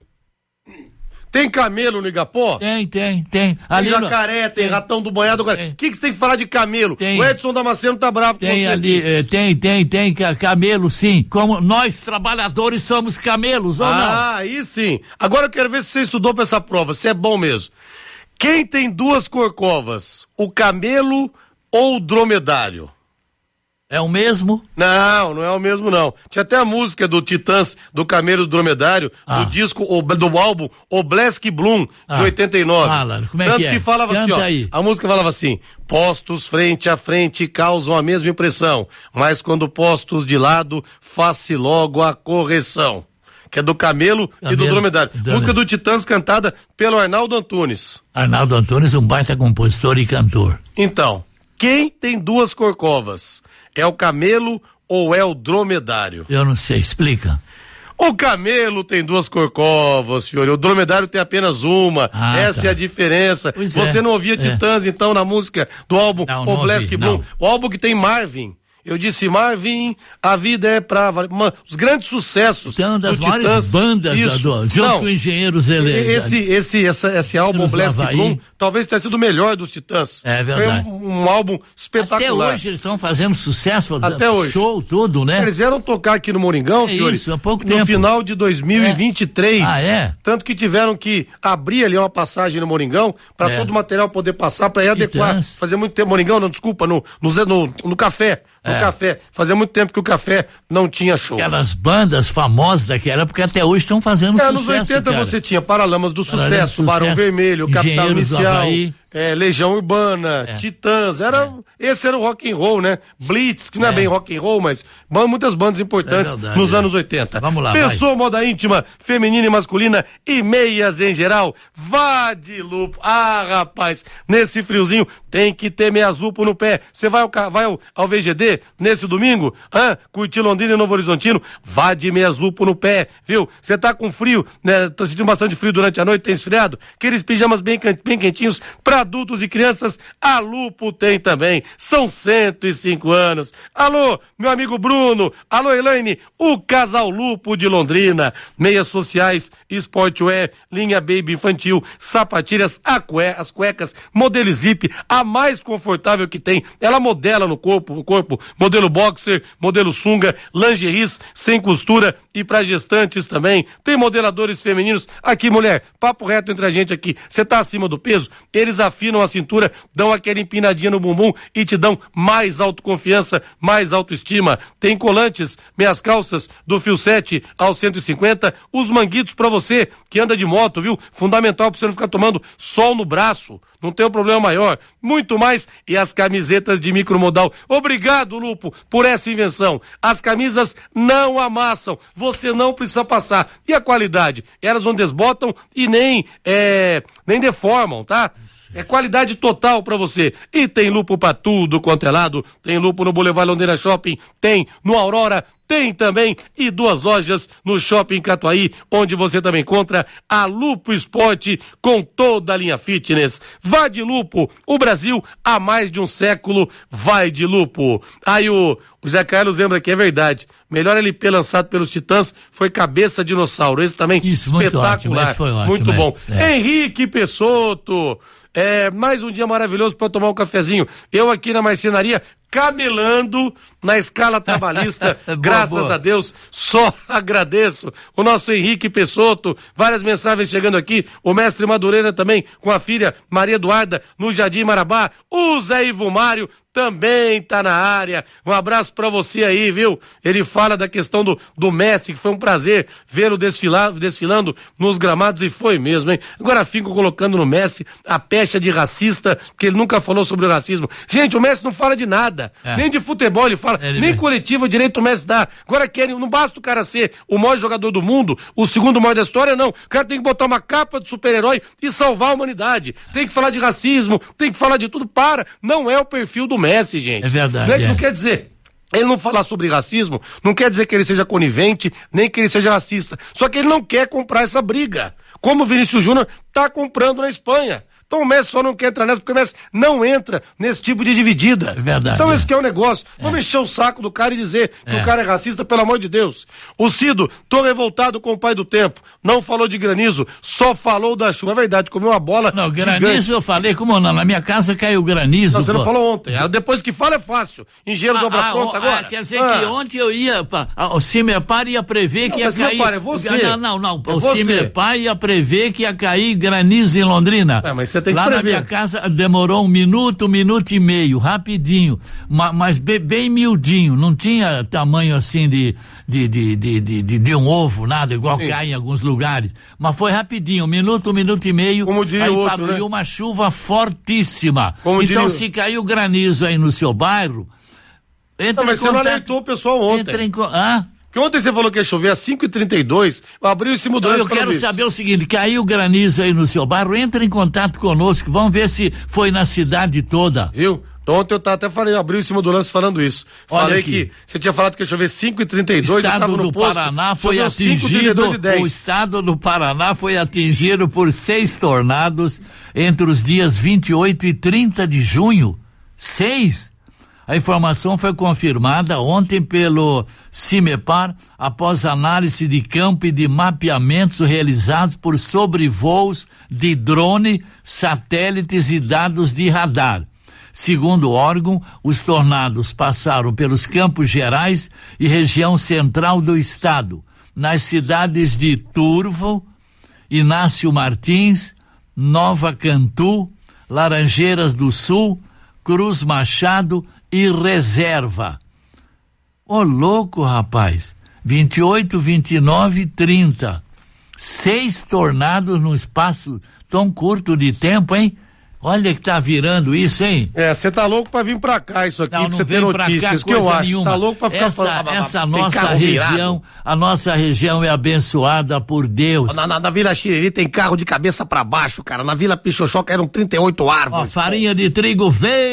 Tem camelo no Igapó? Tem. Tem jacaré, tem ratão do banhado. O que você tem que falar de camelo? O Edson Damasceno tá bravo com você. Tem camelo, sim. Como nós, trabalhadores, somos camelos, ou não? Ah, aí sim. Agora eu quero ver se você estudou pra essa prova, se é bom mesmo. Quem tem 2 corcovas? O camelo ou o dromedário? É o mesmo? Não é o mesmo não. Tinha até a música do Titãs, do Camelo e do Dromedário, do disco, do álbum Oblesk Bloom, de 89. Fala, como é Tanto que é? que falava Canta assim, ó, aí. a música falava assim, postos frente a frente causam a mesma impressão, mas quando postos de lado, faz-se logo a correção. Que é do Camelo e do Dromedário. Música do Titãs cantada pelo Arnaldo Antunes. Arnaldo Antunes, um baita compositor e cantor. Então, quem tem 2 corcovas? É o camelo ou é o dromedário? Eu não sei, explica. O camelo tem 2 corcovas, Fiore. O dromedário tem apenas uma. Essa é a diferença. Você não ouvia Titãs, então, na música do álbum Oblesk Bloom? O álbum que tem Marvin. Eu disse, Marvin, a vida é pra... Os grandes sucessos. Então, das maiores bandas junto com Engenheiros Esse álbum, Oblesk Bloom, talvez tenha sido o melhor dos Titãs. É verdade. Foi um álbum espetacular. Até hoje eles estão fazendo sucesso. Até hoje. Show, tudo, né? Eles vieram tocar aqui no Moringão, Fiore, isso, há pouco tempo. No final de 2023. Tanto que tiveram que abrir ali uma passagem no Moringão para todo o material poder passar, para adequar. Fazia muito tempo, Moringão, não, desculpa, no café. No café. Fazia muito tempo que o café não tinha shows. Aquelas bandas famosas daquela época até hoje estão fazendo sucesso. Nos 80 você tinha Paralamas do Sucesso, Barão Vermelho, Capital Inicial, Legião Urbana, Titãs, esse era o rock and roll, né? Blitz, que não é bem rock and roll, mas muitas bandas importantes nos anos 80. Vamos lá, Pensou moda íntima, feminina e masculina e meias em geral? Vá de Lupo. Ah, rapaz, nesse friozinho tem que ter meias Lupo no pé. Você vai ao VGD nesse domingo? Curtir Londrina e Novo Horizontino? Vá de meias Lupo no pé, viu? Você tá com frio, né? Tá sentindo bastante frio durante a noite, tem esfriado? Aqueles pijamas bem quentinhos pra adultos e crianças, a Lupo tem também. São 105 anos. Alô, meu amigo Bruno. Alô, Elaine. O Casal Lupo de Londrina. Meias sociais, sportwear, linha baby infantil, sapatilhas, as cuecas, modelo zip, a mais confortável que tem. Ela modela no corpo, modelo boxer, modelo sunga, lingeries sem costura e para gestantes também. Tem modeladores femininos. Aqui, mulher, papo reto entre a gente aqui. Você tá acima do peso? Eles afinam a cintura, dão aquela empinadinha no bumbum e te dão mais autoconfiança, mais autoestima. Tem colantes, meias calças do fio 7 ao 150, os manguitos pra você que anda de moto, viu? Fundamental pra você não ficar tomando sol no braço. Não tem um problema maior. Muito mais. E as camisetas de micromodal. Obrigado, Lupo, por essa invenção. As camisas não amassam. Você não precisa passar. E a qualidade? Elas não desbotam e nem deformam, tá? É qualidade total pra você. E tem lupo pra tudo quanto é lado. Tem lupo no Boulevard Londrina Shopping, tem no Aurora, tem também, e 2 lojas no Shopping Catuaí, onde você também encontra a Lupo Esporte com toda a linha fitness. Vai de Lupo, o Brasil há mais de um século vai de Lupo. Aí o Zé Carlos lembra que é verdade. Melhor LP lançado pelos Titãs foi Cabeça Dinossauro. Esse também espetacular. Muito bom. Henrique Pessotto. Mais um dia maravilhoso para tomar um cafezinho. Eu aqui na marcenaria camelando na escala trabalhista, graças a Deus, só agradeço. O nosso Henrique Pessotto, várias mensagens chegando aqui, o mestre Madureira também, com a filha Maria Eduarda, no Jardim Marabá, o Zé Ivo Mário também tá na área, um abraço pra você aí, viu? Ele fala da questão do Messi, que foi um prazer vê-lo desfilando nos gramados, e foi mesmo, hein? Agora fico colocando no Messi a pecha de racista, porque ele nunca falou sobre o racismo. Gente, o Messi não fala de nada. Nem de futebol ele fala, nem coletivo direito o Messi dá. Agora não basta o cara ser o maior jogador do mundo, o segundo maior da história, não. O cara tem que botar uma capa de super-herói e salvar a humanidade. Tem que falar de racismo, tem que falar de tudo. Não é o perfil do Messi, gente. É verdade. Não quer dizer... Ele não falar sobre racismo, não quer dizer que ele seja conivente, nem que ele seja racista. Só que ele não quer comprar essa briga. Como o Vinícius Júnior tá comprando na Espanha. Então o Messi só não quer entrar nessa, porque o Messi não entra nesse tipo de dividida. É verdade. Então esse que é o negócio. Vamos encher o saco do cara e dizer que o cara é racista, pelo amor de Deus. O Cido, tô revoltado com o pai do tempo. Não falou de granizo, só falou da chuva. É verdade, comeu uma bola. Não, granizo gigante. Eu falei, como não? Na minha casa caiu granizo. Não, você não falou ontem. Depois que fala é fácil. Engenheiro de obra pronta agora. Quer dizer que ontem eu ia, o Cimepar ia prever que ia cair. Cimepar, é você. Não. O Cimepar ia prever que ia cair granizo em Londrina. Mas você tem que lá prever. Na minha casa demorou 1 minuto e meio, rapidinho, mas bem miudinho, não tinha tamanho assim de um ovo, nada, igual cai em alguns lugares, mas foi rapidinho, 1 minuto e meio, como diria aí outro, parou, né? Uma chuva fortíssima. Como então diria... se caiu granizo aí no seu bairro, mas você não alertou o pessoal ontem. Porque ontem você falou que ia chover às 5h32, abriu esse mudança. Eu quero saber o seguinte, caiu granizo aí no seu bairro, entra em contato conosco, vamos ver se foi na cidade toda. Viu? Ontem eu até falei, abriu em cima do lance falando isso. Falei que você tinha falado que ia chover 5h32, eu estava no posto. Paraná foi atingido, o estado do Paraná foi atingido por 6 tornados entre os dias 28 e 30 de junho. 6? A informação foi confirmada ontem pelo Cimepar após análise de campo e de mapeamentos realizados por sobrevoos de drone, satélites e dados de radar. Segundo o órgão, os tornados passaram pelos Campos Gerais e região central do estado, nas cidades de Turvo, Inácio Martins, Nova Cantu, Laranjeiras do Sul, Cruz Machado e Reserva. Ô louco, rapaz, 28, 29 e 30. 6 tornados num espaço tão curto de tempo, hein? Olha que tá virando isso, hein? Você tá louco pra vir pra cá isso aqui, não, pra você ter notícias, que eu acho. Nenhuma. Tá louco pra ficar falando. Essa nossa região, a nossa região é abençoada por Deus. Na Vila Xiriri tem carro de cabeça pra baixo, cara. Na Vila Pichochoca eram 38 árvores. Farinha de trigo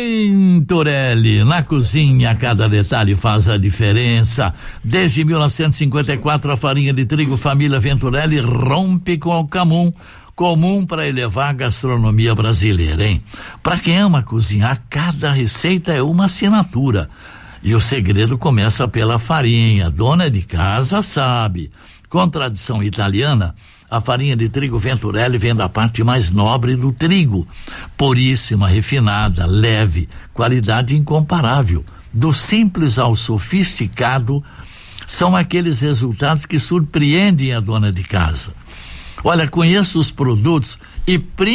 Venturelli. Na cozinha, cada detalhe faz a diferença. Desde 1954, a farinha de trigo família Venturelli rompe com o comum para elevar a gastronomia brasileira, hein? Para quem ama cozinhar, cada receita é uma assinatura. E o segredo começa pela farinha. Dona de casa sabe. Com tradição italiana, a farinha de trigo Venturelli vem da parte mais nobre do trigo. Puríssima, refinada, leve, qualidade incomparável. Do simples ao sofisticado, são aqueles resultados que surpreendem a dona de casa. Olha, conheço os produtos e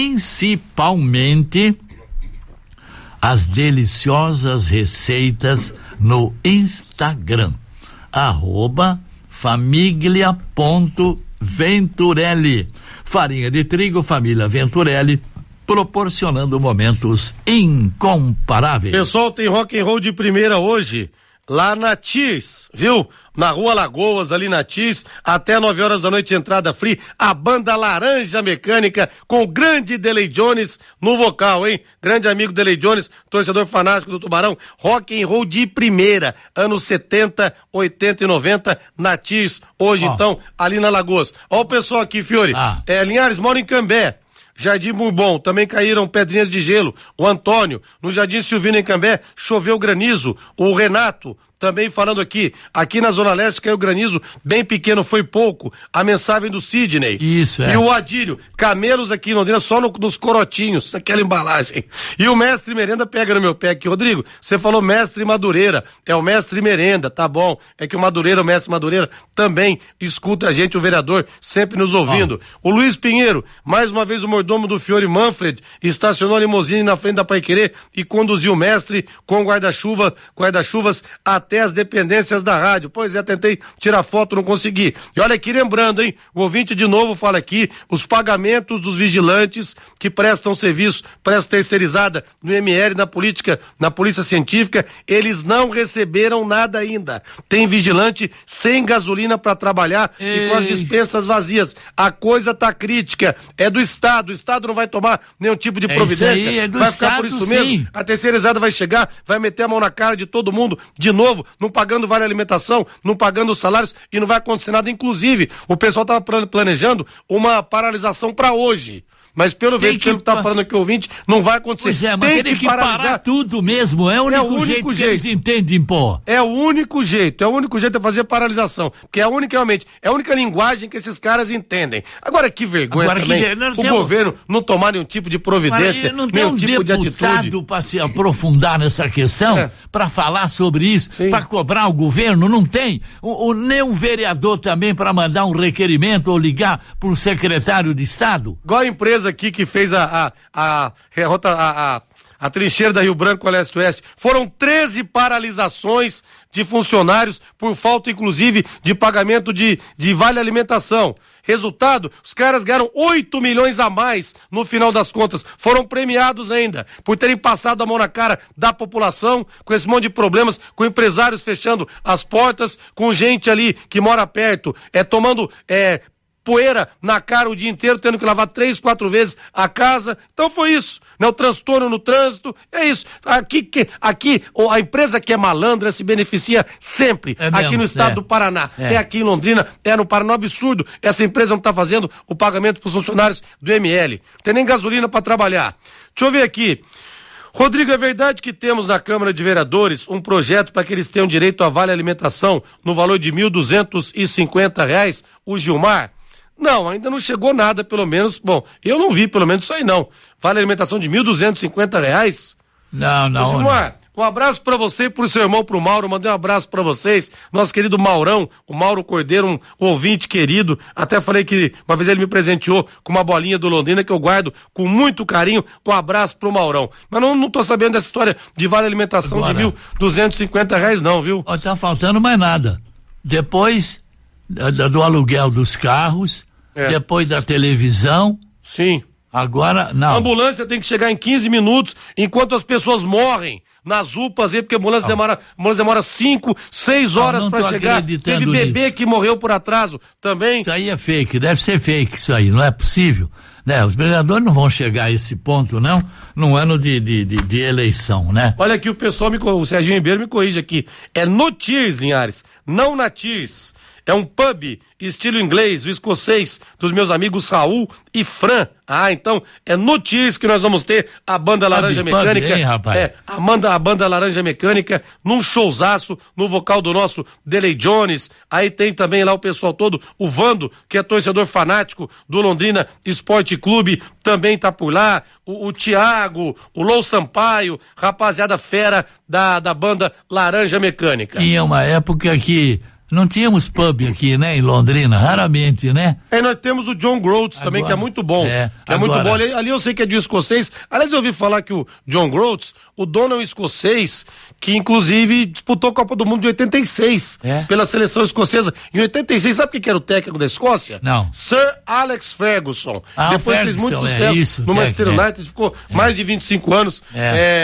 principalmente as deliciosas receitas no Instagram, @famiglia.venturelli. Farinha de trigo, família Venturelli, proporcionando momentos incomparáveis. Pessoal, tem rock and roll de primeira hoje. lá na TIRS, viu? Na Rua Lagoas, ali na TIRS, até 9 horas da noite, entrada free, a banda Laranja Mecânica, com o grande Delay Jones no vocal, hein? Grande amigo Delay Jones, torcedor fanático do Tubarão, rock and roll de primeira, anos 70, 80 e 90, na TIRS, hoje então, ali na Lagoas. Ó o pessoal aqui, Fiore, Linhares mora em Cambé, Jardim Bourbon, também caíram pedrinhas de gelo, o Antônio, no Jardim Silvino em Cambé, choveu granizo, o Renato, também falando aqui na Zona Leste caiu granizo, bem pequeno, foi pouco, a mensagem do Sidney. Isso, E o Adílio, camelos aqui em Londrina só nos corotinhos, naquela embalagem. E o Mestre Merenda pega no meu pé aqui, Rodrigo, você falou Mestre Madureira, é o Mestre Merenda, tá bom, é que o Madureira, o Mestre Madureira também escuta a gente, o vereador, sempre nos ouvindo. O Luiz Pinheiro, mais uma vez o mordomo do Fiore Manfred, estacionou a limusine na frente da Paiquerê e conduziu o Mestre com guarda-chuvas até as dependências da rádio. Pois é, tentei tirar foto, não consegui. E olha aqui, lembrando, hein, o ouvinte de novo fala aqui, os pagamentos dos vigilantes que prestam serviço, presta terceirizada no ML, na Polícia Científica, eles não receberam nada ainda. Tem vigilante sem gasolina para trabalhar e com as dispensas vazias. A coisa tá crítica. É do Estado. O Estado não vai tomar nenhum tipo de providência. Aí, vai ficar por isso mesmo. A terceirizada vai chegar, vai meter a mão na cara de todo mundo de novo, não pagando vale alimentação, não pagando os salários e não vai acontecer nada. Inclusive, o pessoal estava planejando uma paralisação para hoje. Mas pelo que tá falando aqui o ouvinte, não vai acontecer. Pois é, mas tem que parar tudo mesmo, é o único jeito que eles entendem, pô. É o único jeito é fazer paralisação, porque é a única linguagem que esses caras entendem. Agora que vergonha o governo não tomar nenhum tipo de providência, não tem nenhum tipo de atitude para se aprofundar nessa questão, para falar sobre isso, para cobrar o governo, não tem. Nem um vereador também para mandar um requerimento ou ligar para um secretário de Estado. Igual a empresa aqui que fez a trincheira da Rio Branco Leste-Oeste. Foram 13 paralisações de funcionários por falta, inclusive, de pagamento de vale alimentação. Resultado, os caras ganharam 8 milhões a mais no final das contas. Foram premiados ainda por terem passado a mão na cara da população, com esse monte de problemas, com empresários fechando as portas, com gente ali que mora perto, tomando poeira na cara o dia inteiro, tendo que lavar 3, 4 vezes a casa. Então foi isso, né? O transtorno no trânsito, é isso. Aqui a empresa que é malandra se beneficia sempre, aqui no estado do Paraná. É aqui em Londrina, no Paraná, um absurdo. Essa empresa não está fazendo o pagamento para os funcionários do ML. Não tem nem gasolina para trabalhar. Deixa eu ver aqui. Rodrigo, é verdade que temos na Câmara de Vereadores um projeto para que eles tenham direito a vale alimentação no valor de R$ 1.250, o Gilmar? Não, ainda não chegou nada, pelo menos. Bom, eu não vi, pelo menos, isso aí não. Vale alimentação de R$ 1.250? Não. Gilmar, um abraço pra você e pro seu irmão, pro Mauro. Mandei um abraço pra vocês. Nosso querido Maurão, o Mauro Cordeiro, um ouvinte querido. Até falei que uma vez ele me presenteou com uma bolinha do Londrina que eu guardo com muito carinho. Um abraço pro Maurão. Mas não tô sabendo dessa história de vale alimentação de R$ 1.250 não, viu? Tá faltando mais nada. Depois do aluguel dos carros, depois da televisão. Sim. Agora, não. A ambulância tem que chegar em 15 minutos, enquanto as pessoas morrem nas UPAs aí, porque a ambulância demora 5, 6 horas para chegar. Teve bebê que morreu por atraso também. Isso aí é fake, deve ser fake isso aí, não é possível. Né? Os vereadores não vão chegar a esse ponto, não, num ano de eleição, né? Olha aqui, o Serginho Ribeiro me corrige aqui. É no TIRS, Linhares, não na TIRS. É um pub estilo inglês, o escocês, dos meus amigos Raul e Fran. Então é no TIRS que nós vamos ter a banda Laranja Mecânica. Hein, rapaz? A banda Laranja Mecânica num showzaço, no vocal do nosso Delay Jones. Aí tem também lá o pessoal todo, o Vando, que é torcedor fanático do Londrina Esporte Clube, também tá por lá. O Thiago, o Lou Sampaio, rapaziada fera da banda Laranja Mecânica. Tinha uma época que não tínhamos pub aqui, né, em Londrina, raramente, né? Nós temos o John Groats também, que é muito bom. Muito bom. Ali eu sei que é de um escocês. Aliás, eu ouvi falar que o John Groats, o dono é um escocês, que inclusive disputou a Copa do Mundo de 86 pela seleção escocesa. Em 86, sabe quem era o técnico da Escócia? Não. Sir Alex Ferguson. Depois fez muito sucesso no Manchester United, ficou mais de 25 anos.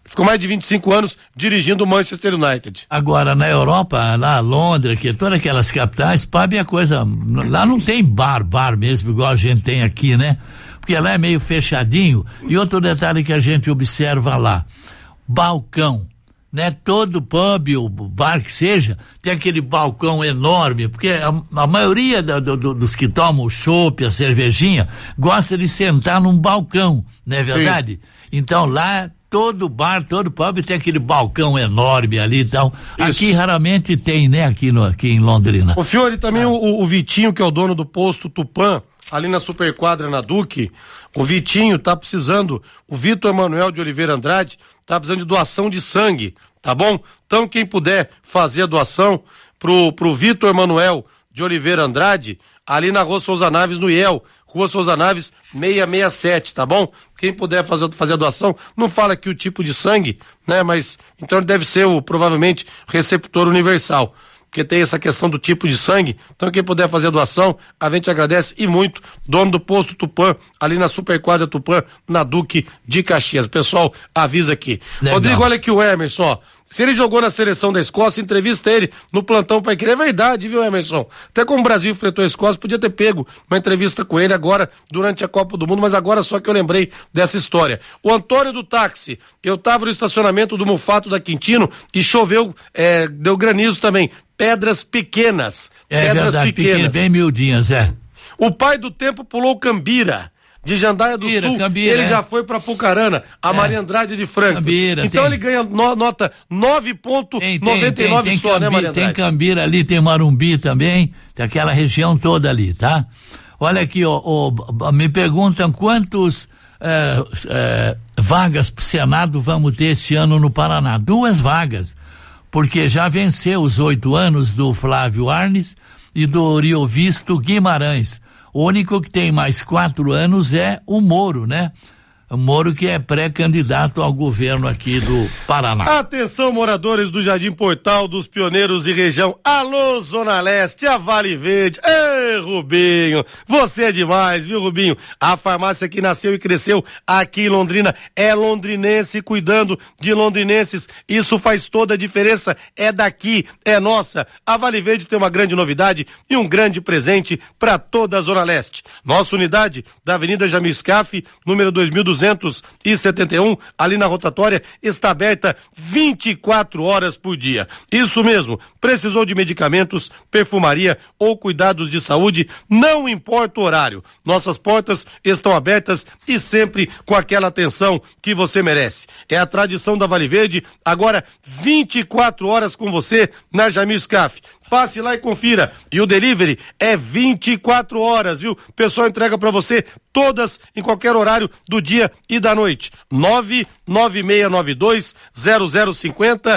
Ficou mais de 25 anos dirigindo o Manchester United. Agora, na Europa, lá, Londres, que todas aquelas capitais, pub é coisa. Lá não tem bar mesmo, igual a gente tem aqui, né? Porque lá é meio fechadinho. E outro detalhe que a gente observa lá: balcão. Né? Todo pub, o bar que seja, tem aquele balcão enorme, porque a maioria dos que tomam o chopp, a cervejinha, gosta de sentar num balcão, não é verdade? Sim. Então lá, todo bar, todo pub tem aquele balcão enorme ali e tal. Isso. Aqui raramente tem, né? Aqui em Londrina. O Fiore, também o Vitinho, que é o dono do posto Tupã, ali na Superquadra, na Duque, o Vitinho tá precisando, o Vitor Emanuel de Oliveira Andrade tá precisando de doação de sangue, tá bom? Então quem puder fazer a doação pro Vitor Emanuel de Oliveira Andrade, ali na Rua Souza Naves, no IEL, Rua Souza Naves 667, tá bom? Quem puder fazer a doação, não fala aqui o tipo de sangue, né? Mas então ele deve ser provavelmente receptor universal, porque tem essa questão do tipo de sangue. Então quem puder fazer a doação, a gente agradece e muito. Dono do posto Tupã, ali na Superquadra Tupã, na Duque de Caxias. Pessoal, avisa aqui. Legal. Rodrigo, olha aqui o Emerson, ó. Se ele jogou na seleção da Escócia, entrevista ele no plantão Pai Querer. É verdade, viu, Emerson? Até como o Brasil enfrentou a Escócia, podia ter pego uma entrevista com ele agora, durante a Copa do Mundo, mas agora só que eu lembrei dessa história. O Antônio do táxi, eu tava no estacionamento do Mufato da Quintino e choveu, deu granizo também. Pedras pequenas. Pedras verdade, pequenas. Bem miudinhas, O pai do tempo pulou Cambira, de Jandaia do Sul, Cambira, ele já foi pra Pucarana, a Maria Andrade de Franca. Então ele ganha nota 9,99 só, né, Maria Andrade? Tem Cambira ali, tem Marumbi também, tem aquela região toda ali, tá? Olha aqui, me perguntam quantos vagas pro Senado vamos ter esse ano no Paraná. 2 vagas, porque já venceu os 8 anos do Flávio Arnes e do Oriovisto Guimarães. O único que tem mais 4 anos é o Moro, né? O Moro, que é pré-candidato ao governo aqui do Paraná. Atenção, moradores do Jardim Portal, dos Pioneiros e região. Alô, Zona Leste, a Vale Verde. Ei, Rubinho, você é demais, viu, Rubinho? A farmácia que nasceu e cresceu aqui em Londrina é londrinense, cuidando de londrinenses. Isso faz toda a diferença. É daqui, é nossa. A Vale Verde tem uma grande novidade e um grande presente para toda a Zona Leste. Nossa unidade da Avenida Jamil Scaff, número 2271, ali na rotatória, está aberta 24 horas por dia. Isso mesmo, precisou de medicamentos, perfumaria ou cuidados de saúde, não importa o horário. Nossas portas estão abertas e sempre com aquela atenção que você merece. É a tradição da Vale Verde, agora 24 horas com você na Jamil Scaff. Passe lá e confira. E o delivery é 24 horas, viu? O pessoal entrega pra você todas, em qualquer horário do dia e da noite. 99692-0050,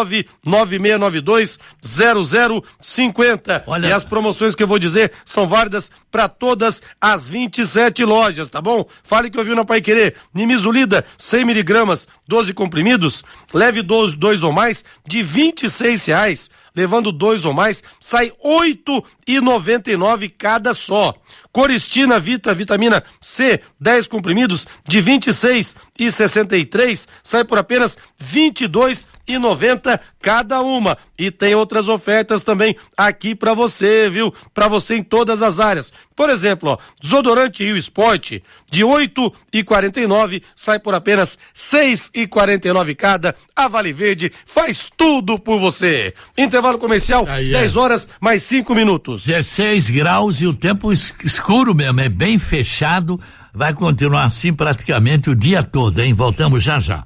99692-0050. E as promoções que eu vou dizer são válidas para todas as 27 lojas, tá bom? Fale que ouviu na Pai Querer. Nimisulida, 100 miligramas, 12 comprimidos, leve 2 ou mais, de R$26. Levando 2 ou mais, sai R$8,99 cada só. Coristina Vita, vitamina C, 10 comprimidos, de R$26,63, sai por apenas R$22,90 cada uma. E tem outras ofertas também aqui pra você, viu? Pra você em todas as áreas. Por exemplo, desodorante Rio Sport, de R$8,49, sai por apenas R$6,49 cada. A Vale Verde faz tudo por você. Intervalo comercial, 10 horas mais 5 minutos. 16 graus e o tempo escuro mesmo, é bem fechado, vai continuar assim praticamente o dia todo, hein? Voltamos já já.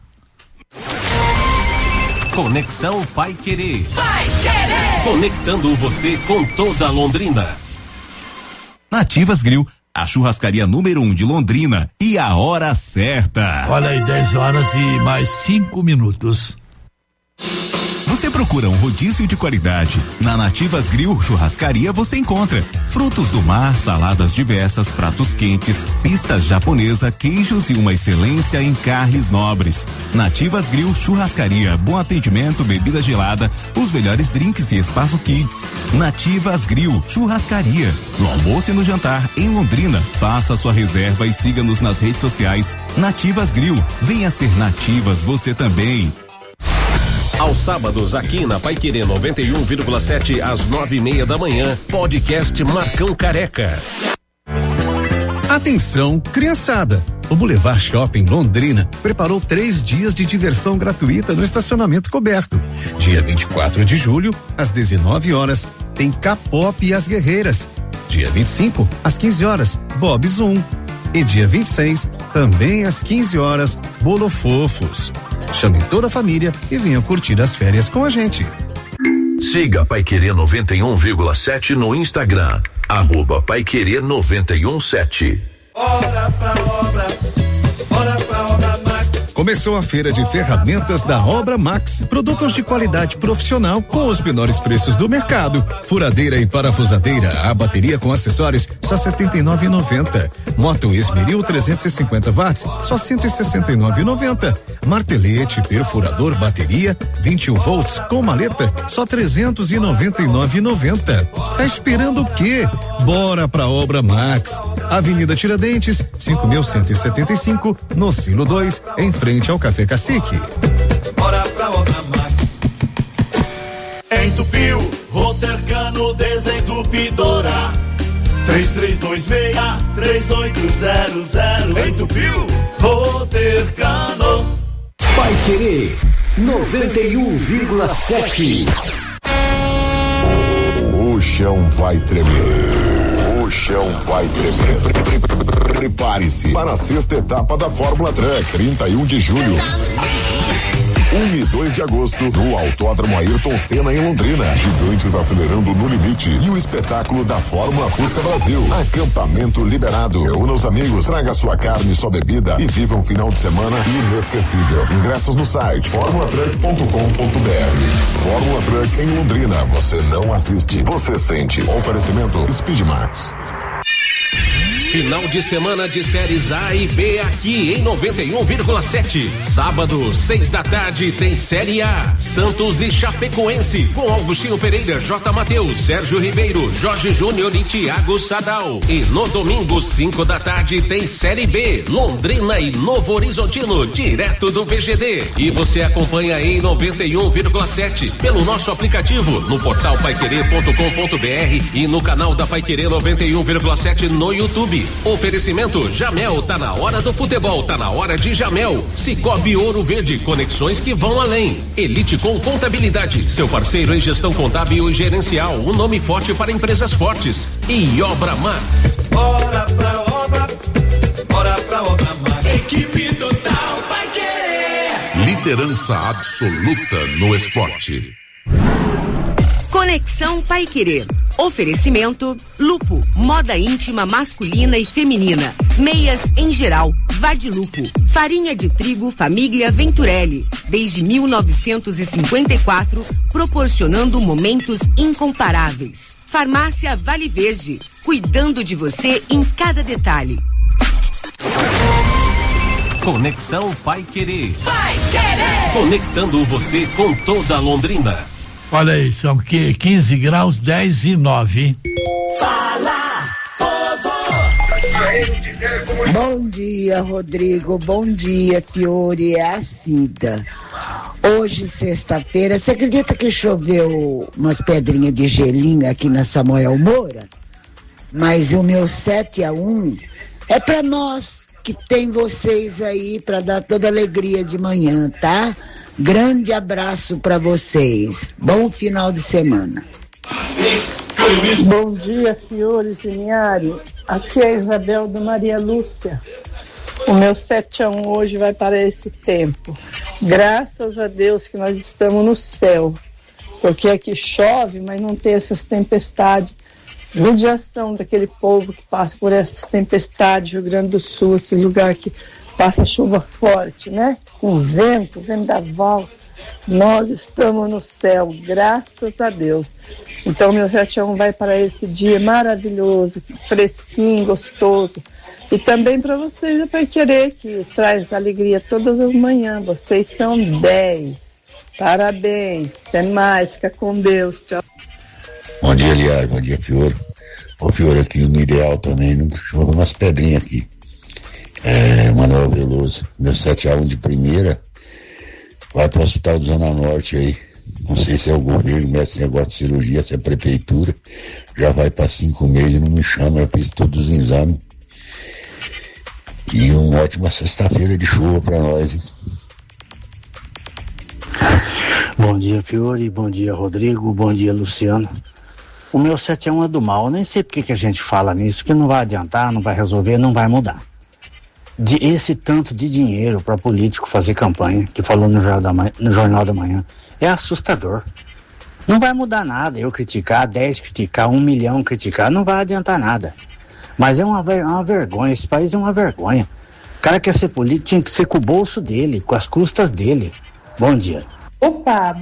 Conexão Pai Querer. Pai Querer. Conectando você com toda Londrina. Nativas Grill, a churrascaria número 1 de Londrina, e a hora certa. Olha aí, 10 horas e mais 5 minutos. Você Você procura um rodízio de qualidade? Na Nativas Grill Churrascaria você encontra frutos do mar, saladas diversas, pratos quentes, pistas japonesa, queijos e uma excelência em carnes nobres. Nativas Grill Churrascaria, bom atendimento, bebida gelada, os melhores drinks e espaço kids. Nativas Grill Churrascaria, no almoço e no jantar em Londrina. Faça sua reserva e siga-nos nas redes sociais. Nativas Grill, venha ser Nativas você também. Aos sábados, aqui na Paiquerê 91,7 às 9:30 da manhã, podcast Marcão Careca. Atenção, criançada! O Boulevard Shopping Londrina preparou 3 dias de diversão gratuita no estacionamento coberto. Dia 24 de julho, às 19 horas, tem K-pop e as Guerreiras. Dia 25, às 15 horas, Bob Zoom. E dia 26, também às 15 horas, Bolo Fofos. Chame toda a família e venham curtir as férias com a gente. Siga Paiquerê 91,7 no Instagram, @Paiquerê 91,7. Bora pra obra Max. Começou a feira de ferramentas da Obra Max, produtos de qualidade profissional com os menores preços do mercado. Furadeira e parafusadeira, a bateria com acessórios só R$ 79,90. Moto Esmeril 350 watts, só R$ 169,90. Martelete, perfurador, bateria 21 volts com maleta, só R$ 399,90. Tá esperando o quê? Bora pra Obra Max. Avenida Tiradentes, 5.175, no Silo 2, em frente ao Café Cacique. Bora pra Obra Max. Entupiu, Rotercano Desentupidora. 3326-3800. Entupiu, Rotercano. Paiquerê 91,7. O chão vai tremer. O chão vai tremer. Prepare-se para a 6ª etapa da Fórmula Truck, 31 de julho. 1 e 2 de agosto, no Autódromo Ayrton Senna, em Londrina. Gigantes acelerando no limite. E o espetáculo da Fórmula Fusca Brasil. Acampamento liberado. Reúna os amigos, traga sua carne e sua bebida e viva um final de semana inesquecível. Ingressos no site formulatruck.com.br. Fórmula Truck em Londrina. Você não assiste, você sente. Oferecimento Speedmax. Final de semana de séries A e B aqui em 91,7. Sábado, 6 da tarde, tem Série A. Santos e Chapecoense, com Augustinho Pereira, J. Mateus, Sérgio Ribeiro, Jorge Júnior e Thiago Sadal. E no domingo, 5 da tarde, tem Série B. Londrina e Novo Horizontino, direto do VGD. E você acompanha em 91,7 pelo nosso aplicativo, no portal paiquerê.com.br e no canal da Paiquerê 91,7 no YouTube. Oferecimento Jamel, tá na hora do futebol, tá na hora de Jamel. Cicobi Ouro Verde, conexões que vão além. Elite com Contabilidade, seu parceiro em gestão contábil e gerencial, um nome forte para empresas fortes. E Obra Max. Bora pra Obra Max. Equipe total vai querer. Liderança absoluta no esporte. Conexão Paiquerê. Oferecimento Lupo, moda íntima masculina e feminina. Meias em geral, Vadilupo. Farinha de trigo Família Venturelli. Desde 1954, proporcionando momentos incomparáveis. Farmácia Vale Verde, cuidando de você em cada detalhe. Conexão Paiquerê. Paiquerê! Conectando você com toda Londrina. Olha aí, são 15 graus, 10 e 9. Fala, povo! Bom dia, Rodrigo. Bom dia, Fiore. É a Cida. Hoje, sexta-feira, você acredita que choveu umas pedrinhas de gelinho aqui na Samuel Moura? Mas o meu 7-1 é pra nós que tem vocês aí pra dar toda alegria de manhã, tá? Grande abraço para vocês. Bom final de semana. Bom dia, Fiore Ziniari. Aqui é a Isabel do Maria Lúcia. O meu 7-1 hoje vai para esse tempo. Graças a Deus que nós estamos no céu. Porque aqui chove, mas não tem essas tempestades. Judiação daquele povo que passa por essas tempestades, Rio Grande do Sul, esse lugar que passa chuva forte, né? Com vento, vendaval. Nós estamos no céu, graças a Deus. Então meu 71 vai para esse dia maravilhoso, fresquinho, gostoso. E também para vocês da Pai Querer, que traz alegria todas as manhãs. Vocês são 10. Parabéns. Até mais. Fica com Deus. Tchau. Bom dia, Liar. Bom dia, Fiore. Ô, Fiore, aqui no ideal também, não chove umas pedrinhas aqui. Manuel Veloso, meu 7A1 de primeira, vai para o Hospital do Zona Norte aí. Não sei se é o governo, mete esse negócio de cirurgia, se é a prefeitura. Já vai para 5 meses e não me chama, eu fiz todos os exames. E uma ótima sexta-feira de chuva para nós, hein? Bom dia, Fiore, bom dia, Rodrigo, bom dia, Luciano. O meu 7A1 é do mal, eu nem sei porque que a gente fala nisso, que não vai adiantar, não vai resolver, não vai mudar. Esse tanto de dinheiro para político fazer campanha, que falou no Jornal da Manhã, é assustador. Não vai mudar nada, eu criticar, 10 criticar, 1 milhão criticar, não vai adiantar nada. Mas é uma vergonha, esse país é uma vergonha. O cara quer ser político, tinha que ser com o bolso dele, com as custas dele. Bom dia. Opa,